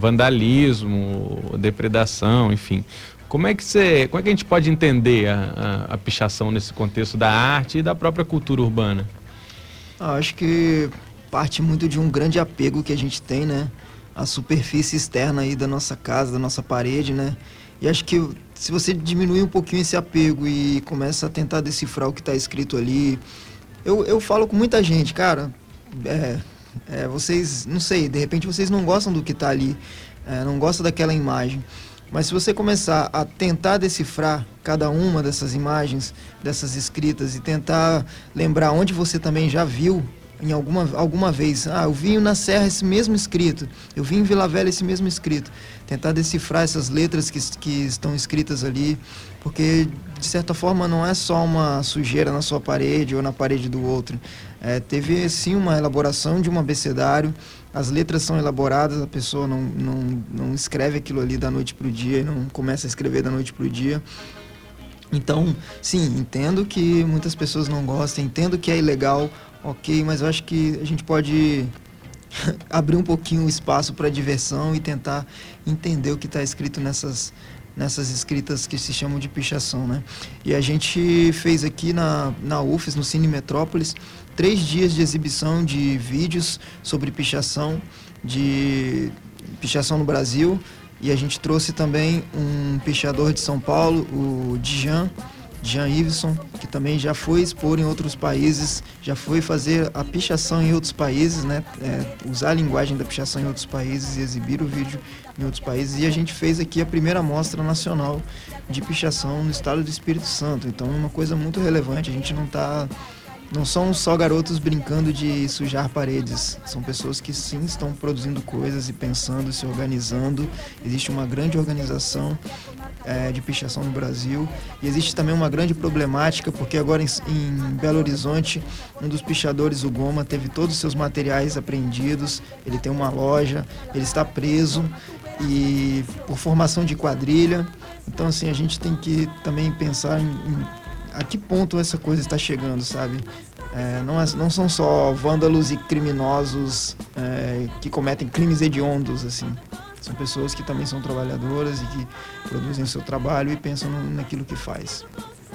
vandalismo, depredação, enfim. Como é que você, como é que a gente pode entender a, a, a pichação nesse contexto da arte e da própria cultura urbana? Ah, acho que parte muito de um grande apego que a gente tem, né? A superfície externa aí da nossa casa, da nossa parede, né? E acho que se você diminuir um pouquinho esse apego e começa a tentar decifrar o que está escrito ali... Eu, eu falo com muita gente, cara, é, é, vocês, não sei, de repente vocês não gostam do que está ali, é, não gostam daquela imagem. Mas se você começar a tentar decifrar cada uma dessas imagens, dessas escritas, e tentar lembrar onde você também já viu em alguma, alguma vez, ah, eu vi na Serra esse mesmo escrito, eu vi em Vila Velha esse mesmo escrito. Tentar decifrar essas letras que, que estão escritas ali, porque de certa forma não é só uma sujeira na sua parede ou na parede do outro. É, teve sim uma elaboração de um abecedário, as letras são elaboradas, a pessoa não, não, não escreve aquilo ali da noite para o dia, não começa a escrever da noite para o dia. Então, sim, entendo que muitas pessoas não gostam, entendo que é ilegal, ok, mas eu acho que a gente pode abrir um pouquinho o espaço para diversão e tentar entender o que está escrito nessas, nessas escritas que se chamam de pichação, né? E a gente fez aqui na, na U F E S, no Cine Metrópolis, três dias de exibição de vídeos sobre pichação, de pichação no Brasil, e a gente trouxe também um pichador de São Paulo, o Djan, Jean Iveson, que também já foi expor em outros países, já foi fazer a pichação em outros países, né? É, usar a linguagem da pichação em outros países e exibir o vídeo em outros países. E a gente fez aqui a primeira mostra nacional de pichação no estado do Espírito Santo. Então é uma coisa muito relevante, a gente não tá... Não são só garotos brincando de sujar paredes, são pessoas que sim estão produzindo coisas e pensando, se organizando. Existe uma grande organização é, de pichação no Brasil e existe também uma grande problemática, porque agora em, em Belo Horizonte, um dos pichadores, o Goma, teve todos os seus materiais apreendidos, ele tem uma loja, ele está preso e por formação de quadrilha. Então assim, a gente tem que também pensar em, em a que ponto essa coisa está chegando, sabe? É, não, é, não são só vândalos e criminosos é, que cometem crimes hediondos, assim. São pessoas que também são trabalhadoras e que produzem o seu trabalho e pensam no, naquilo que faz.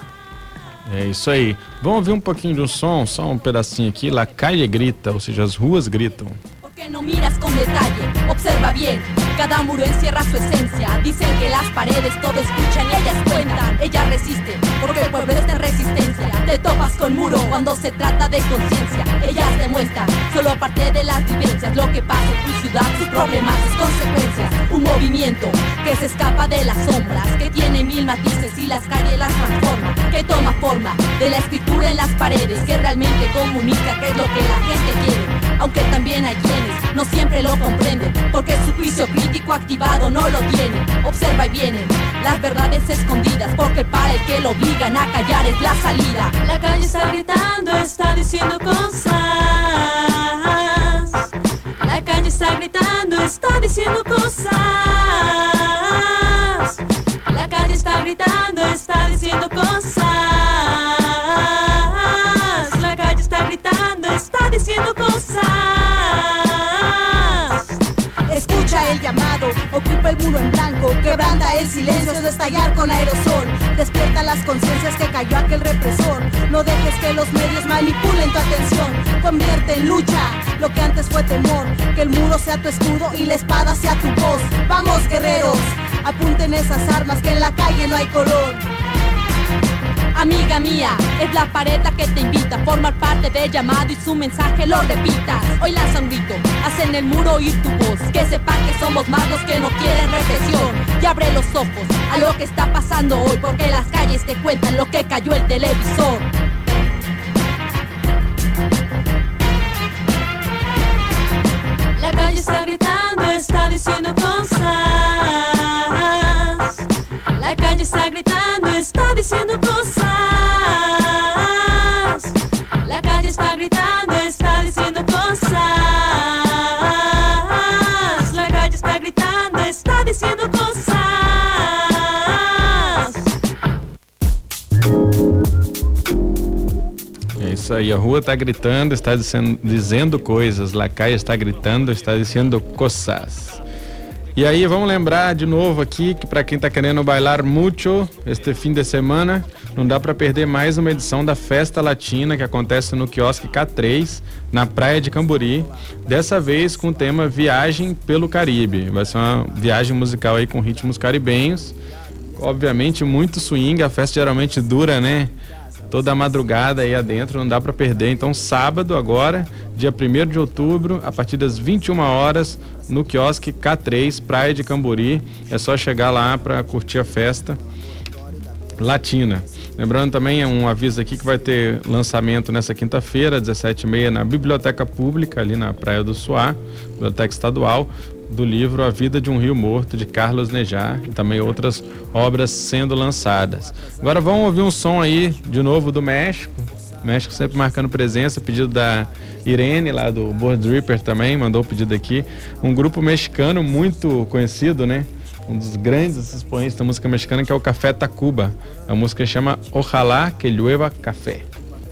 É isso aí. Vamos ouvir um pouquinho de um som, só um pedacinho aqui. La calle grita, ou seja, as ruas gritam. Que no miras con detalle, observa bien, cada muro encierra su esencia. Dicen que las paredes todo escuchan y ellas cuentan. Ella resiste, porque el pueblo está en resistencia. Te topas con muro cuando se trata de conciencia. Ellas demuestran, solo parte de las vivencias, lo que pasa en tu ciudad, sus problemas, sus consecuencias. Un movimiento que se escapa de las sombras, que tiene mil matices y las calles las transforma, que toma forma de la escritura en las paredes, que realmente comunica qué es lo que la gente quiere. Aunque también hay quienes no siempre lo comprenden, porque su juicio crítico activado no lo tienen. Observa y vienen las verdades escondidas, porque para el que lo obligan a callar es la salida. La calle está gritando, está diciendo cosas. La calle está gritando, está diciendo cosas. La calle está gritando, está diciendo cosas. La calle está gritando, está diciendo cosas. Escucha el llamado, ocupa el muro en blanco, quebranta el silencio de estallar con aerosol. Despierta las conciencias que cayó aquel represor. No dejes que los medios manipulen tu atención. Convierte en lucha lo que antes fue temor. Que el muro sea tu escudo y la espada sea tu voz. Vamos guerreros, apunten esas armas que en la calle no hay color. Amiga mía, es la pared la que te invita a formar parte del llamado y su mensaje lo repitas. Hoy lanza un grito, haz en el muro oír tu voz, que sepan que somos más los que no quieren represión. Y abre los ojos a lo que está pasando hoy, porque las calles te cuentan lo que cayó el televisor. La calle está gritando, está diciendo cosas. La calle está gritando, está diciendo cosas. La calle está gritando, está diciendo cosas. La calle está gritando, está diciendo cosas. É isso aí, a rua está gritando, está dizendo, dizendo coisas. La calle está gritando, está dizendo coisas. E aí, vamos lembrar de novo aqui que para quem está querendo bailar muito este fim de semana, não dá para perder mais uma edição da Festa Latina que acontece no quiosque K três, na Praia de Camburi. Dessa vez com o tema Viagem pelo Caribe. Vai ser uma viagem musical aí com ritmos caribenhos. Obviamente muito swing, a festa geralmente dura, né? Toda a madrugada aí adentro, não dá para perder. Então, sábado agora, dia primeiro de outubro, a partir das vinte e uma horas, no quiosque K três, Praia de Camburi. É só chegar lá para curtir a festa latina. Lembrando também um aviso aqui que vai ter lançamento nessa quinta-feira, dezessete e meia, na Biblioteca Pública, ali na Praia do Suá, Biblioteca Estadual, do livro A Vida de um Rio Morto, de Carlos Nejar, e também outras obras sendo lançadas. Agora vamos ouvir um som aí, de novo, do México. México sempre marcando presença, pedido da Irene, lá do Board Dripper também, mandou o pedido aqui. Um grupo mexicano muito conhecido, né? Um dos grandes expoentes da música mexicana, que é o Café Tacuba. A música chama Ojalá que llueva café.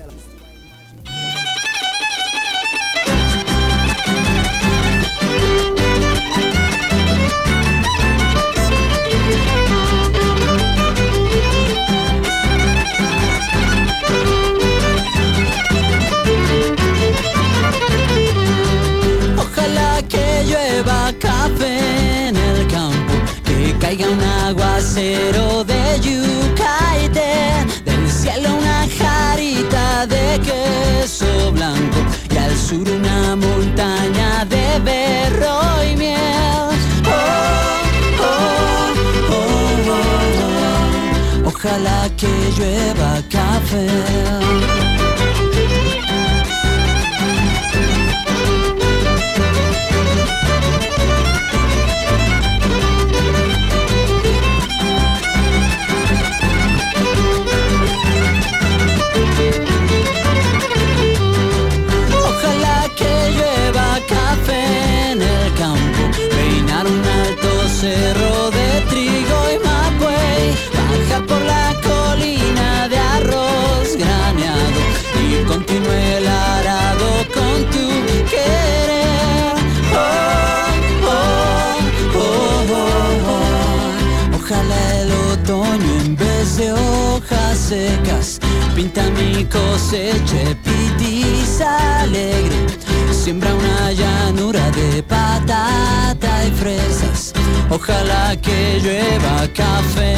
Café en el campo, que caiga un aguacero de yuca y té, del cielo una jarita de queso blanco y al sur una montaña de berro y miel. Oh, oh, oh, oh, oh. Ojalá que llueva café. Cerro de trigo y mapuey, baja por la colina de arroz graneado y continúe el arado con tu querer. Oh, oh, oh, oh, oh. Ojalá el otoño en vez de hojas secas pinta mi cosecha pitiza alegre. Siembra una llanura de patata y fresas. Ojalá que llueva café.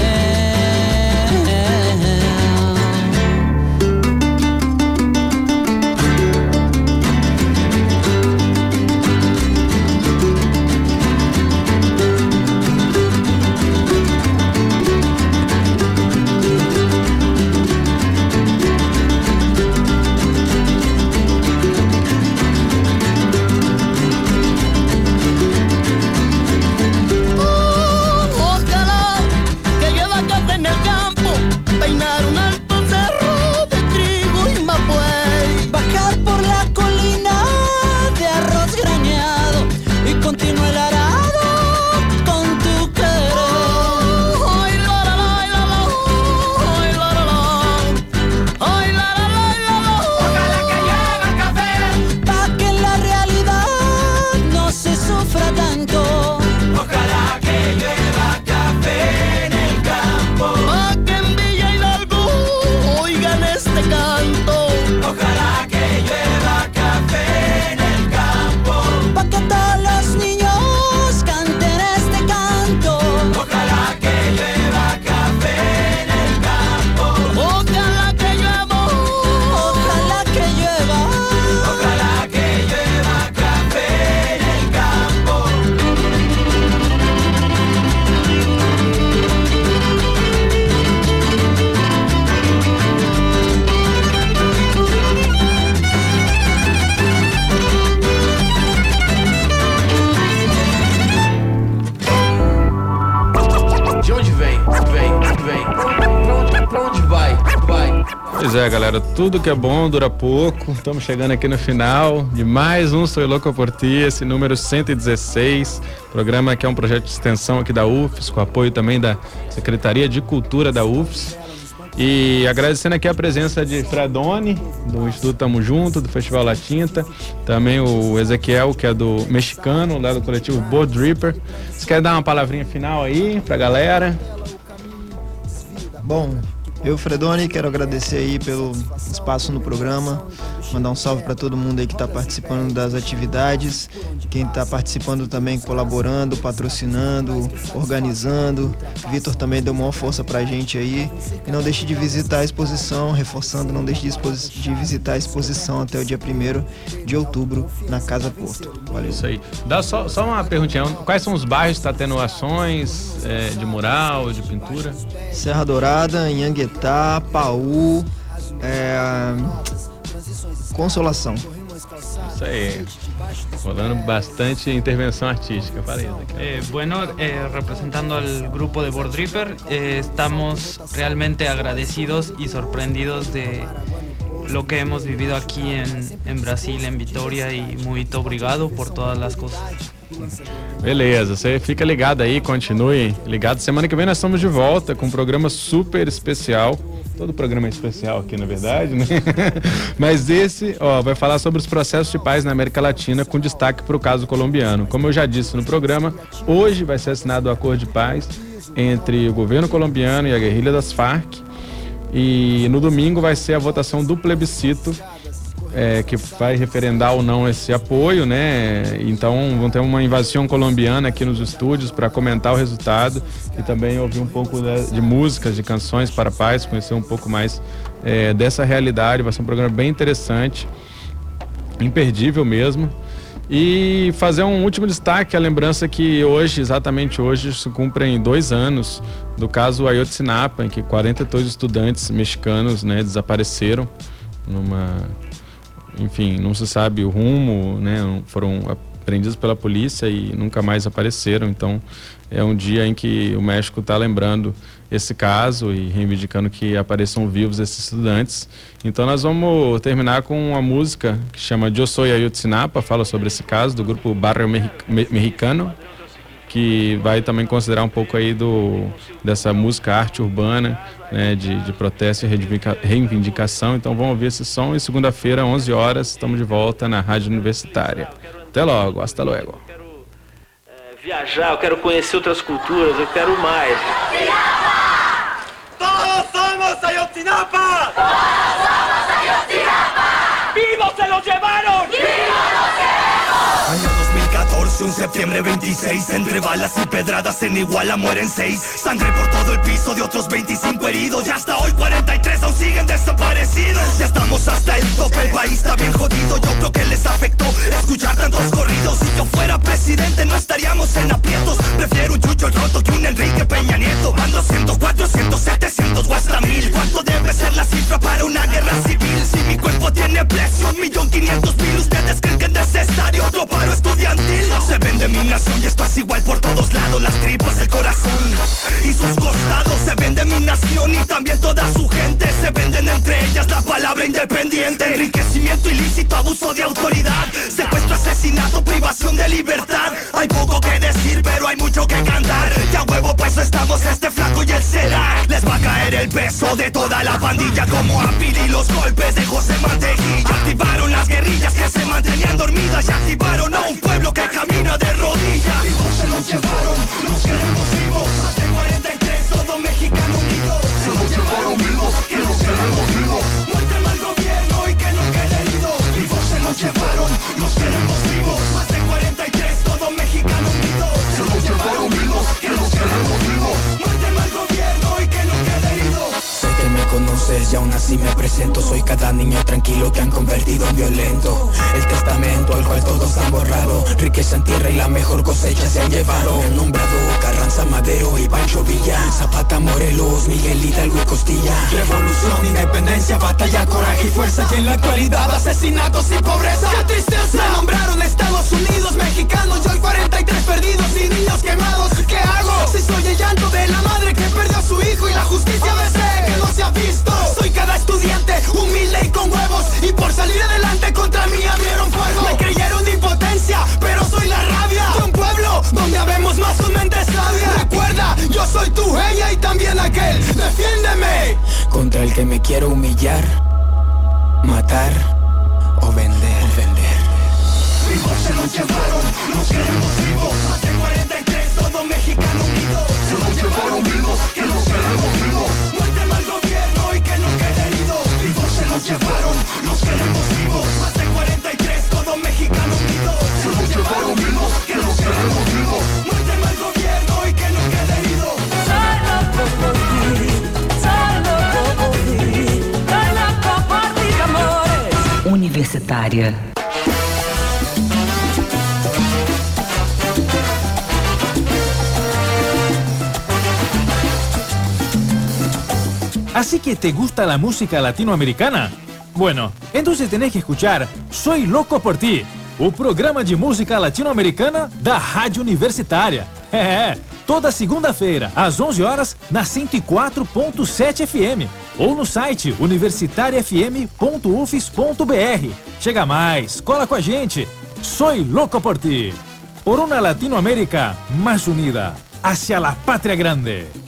Pois é, galera, tudo que é bom dura pouco. Estamos chegando aqui no final de mais um Soy Louco por Ti, esse número cento e dezesseis. Programa que é um projeto de extensão aqui da U F S, com apoio também da Secretaria de Cultura da U F S. E agradecendo aqui a presença de Fredoni, do Instituto Tamo Junto, do Festival La Tinta. Também o Ezequiel, que é do Mexicano, lá do coletivo Board Dripper. Você quer dar uma palavrinha final aí pra galera? Bom, eu, Fredoni, quero agradecer aí pelo espaço no programa. Mandar um salve para todo mundo aí que está participando das atividades, quem está participando também, colaborando, patrocinando, organizando. Vitor também deu maior força pra gente aí. E não deixe de visitar a exposição, reforçando, não deixe de, exposi- de visitar a exposição até o dia primeiro de outubro na Casa Porto. Valeu. Isso aí. Dá só, só uma perguntinha. Quais são os bairros que está tendo ações é, de mural, de pintura? Serra Dourada, Anhanguetá, Paú, é... Consolação. Isso aí. Rolando bastante intervención artística, parece. Eh, bueno, eh, representando al grupo de Board Dripper, eh, estamos realmente agradecidos y sorprendidos de lo que hemos vivido aquí en, en Brasil, en Vitória, y muy obrigado por todas las cosas. Beleza, você fica ligado aí, continue ligado. Semana que vem nós estamos de volta com um programa super especial. Todo programa é especial aqui, na verdade, né? Mas esse, ó, vai falar sobre os processos de paz na América Latina, com destaque para o caso colombiano. Como eu já disse no programa, hoje vai ser assinado o acordo de paz entre o governo colombiano e a guerrilha das Farc. E no domingo vai ser a votação do plebiscito, É, que vai referendar ou não esse apoio, né? Então vão ter uma invasão colombiana aqui nos estúdios para comentar o resultado e também ouvir um pouco de, de músicas, de canções para a paz, conhecer um pouco mais é, dessa realidade. Vai ser um programa bem interessante, imperdível mesmo. E fazer um último destaque, a lembrança que hoje, exatamente hoje, se cumprem dois anos do caso Ayotzinapa, em que quarenta e dois estudantes mexicanos, né, desapareceram numa... Enfim, não se sabe o rumo, né? Foram apreendidos pela polícia e nunca mais apareceram. Então, é um dia em que o México está lembrando esse caso e reivindicando que apareçam vivos esses estudantes. Então, nós vamos terminar com uma música que chama Yo Soy Ayotzinapa, fala sobre esse caso, do grupo Barrio Mexicano, que vai também considerar um pouco aí do, dessa música arte urbana, né, de, de protesto e reivindica, reivindicação. Então vamos ouvir esse som e segunda-feira, onze horas, estamos de volta na Rádio Universitária. Até logo, hasta luego. Eu quero é, viajar, eu quero conhecer outras culturas, eu quero mais. ¡Todos somos Ayotzinapa! ¡Todos somos Ayotzinapa! ¡Vivos se los llevaron! ¡Vivos los queremos! Año dos mil catorce, un septiembre veintiséis, entre balas y pedradas en Iguala mueren seis. Sangre por todo el piso de otros veinticinco heridos, y hasta hoy cuarenta y tres aún siguen desaparecidos. Ya estamos hasta el tope, el país está bien jodido. Yo creo que les afectó escuchar tantos corridos. Si yo fuera presidente no estaríamos en aprietos. Prefiero un Chucho el Roto que un Enrique Peña Nieto. Van doscientos, cuatrocientos, setecientos o hasta mil. ¿Cuánto debe ser la cifra para una guerra civil? Si mi cuerpo tiene precio, un millón quinientos mil. ¿Ustedes creen que es necesario otro paro estudiantil? Se vende mi nación y esto es igual por todos lados. Las tripas, el corazón y sus costados. Se vende mi nación y también toda su gente. Se venden entre ellas la palabra independiente. Enriquecimiento ilícito, abuso de autoridad, secuestro, asesinato, privación de libertad. Hay poco que decir pero hay mucho que cantar. Ya huevo pues estamos este flaco y el Celac. Les va a caer el peso de toda la pandilla, como a Pili los golpes de José Mantequilla. Activaron las guerrillas que se mantenían dormidas y activaron a un pueblo que camina de rodillas. Vivos se los llevaron, los queremos vivos. Más de cuarenta y tres, todo mexicano unido. Se los llevaron vivos, que los queremos vivos. Muéstrame al gobierno y que no quede herido. Vivos se los llevaron, los queremos vivos. Más de cuarenta y tres, todo mexicano unido. Se los llevaron vivos, que los queremos vivos. Muéstrame al gobierno y que no quede herido. Sé que me conoces y aún así me presento. Soy cada niño tranquilo que han convertido en violento. El testamento al cual todos han borrado. Riqueza en tierra y la mejor cosecha se han llevado. Han nombrado Carranza, Madero y Pancho Villa. Zapata, Morelos, Miguel Hidalgo y Costilla. Revolución, independencia, batalla, coraje y fuerza. Y en la actualidad asesinatos y pobreza. ¡Qué tristeza! Me nombraron Estados Unidos, mexicanos. Y hoy cuarenta y tres perdidos y niños quemados. ¿Qué hago? Si soy el llanto de la madre que perdió a su hijo y la justicia de ser que no se ha visto. Soy cada estudiante, humilde y con huevos. Y por salir adelante contra mí abrieron fuego. Me creyeron de impotencia, pero soy la rabia de un pueblo donde habemos más con mente sabia. Recuerda, yo soy tu ella y también aquel. Defiéndeme contra el que me quiere humillar, matar o vender, o vender. Vivos se los llevaron, los queremos vivos. Más de cuarenta y tres, todo mexicano unido. Se los llevaron vivos, que los queremos vivos. Muéstrame al gobierno y que no quede herido. Vivos se los llevaron, los queremos vivos. Universitária. ¿Así que te gusta la música latinoamericana? Bueno, entonces tenés que escuchar Soy Louco por Ti, o programa de música latino-americana da Rádio Universitária. É, toda segunda-feira, às onze horas, na cento e quatro ponto sete F M, ou no site universitária f m ponto u f s ponto b r. Chega mais, cola com a gente. Soy Louco por Ti, por una Latinoamérica más unida, hacia la patria grande.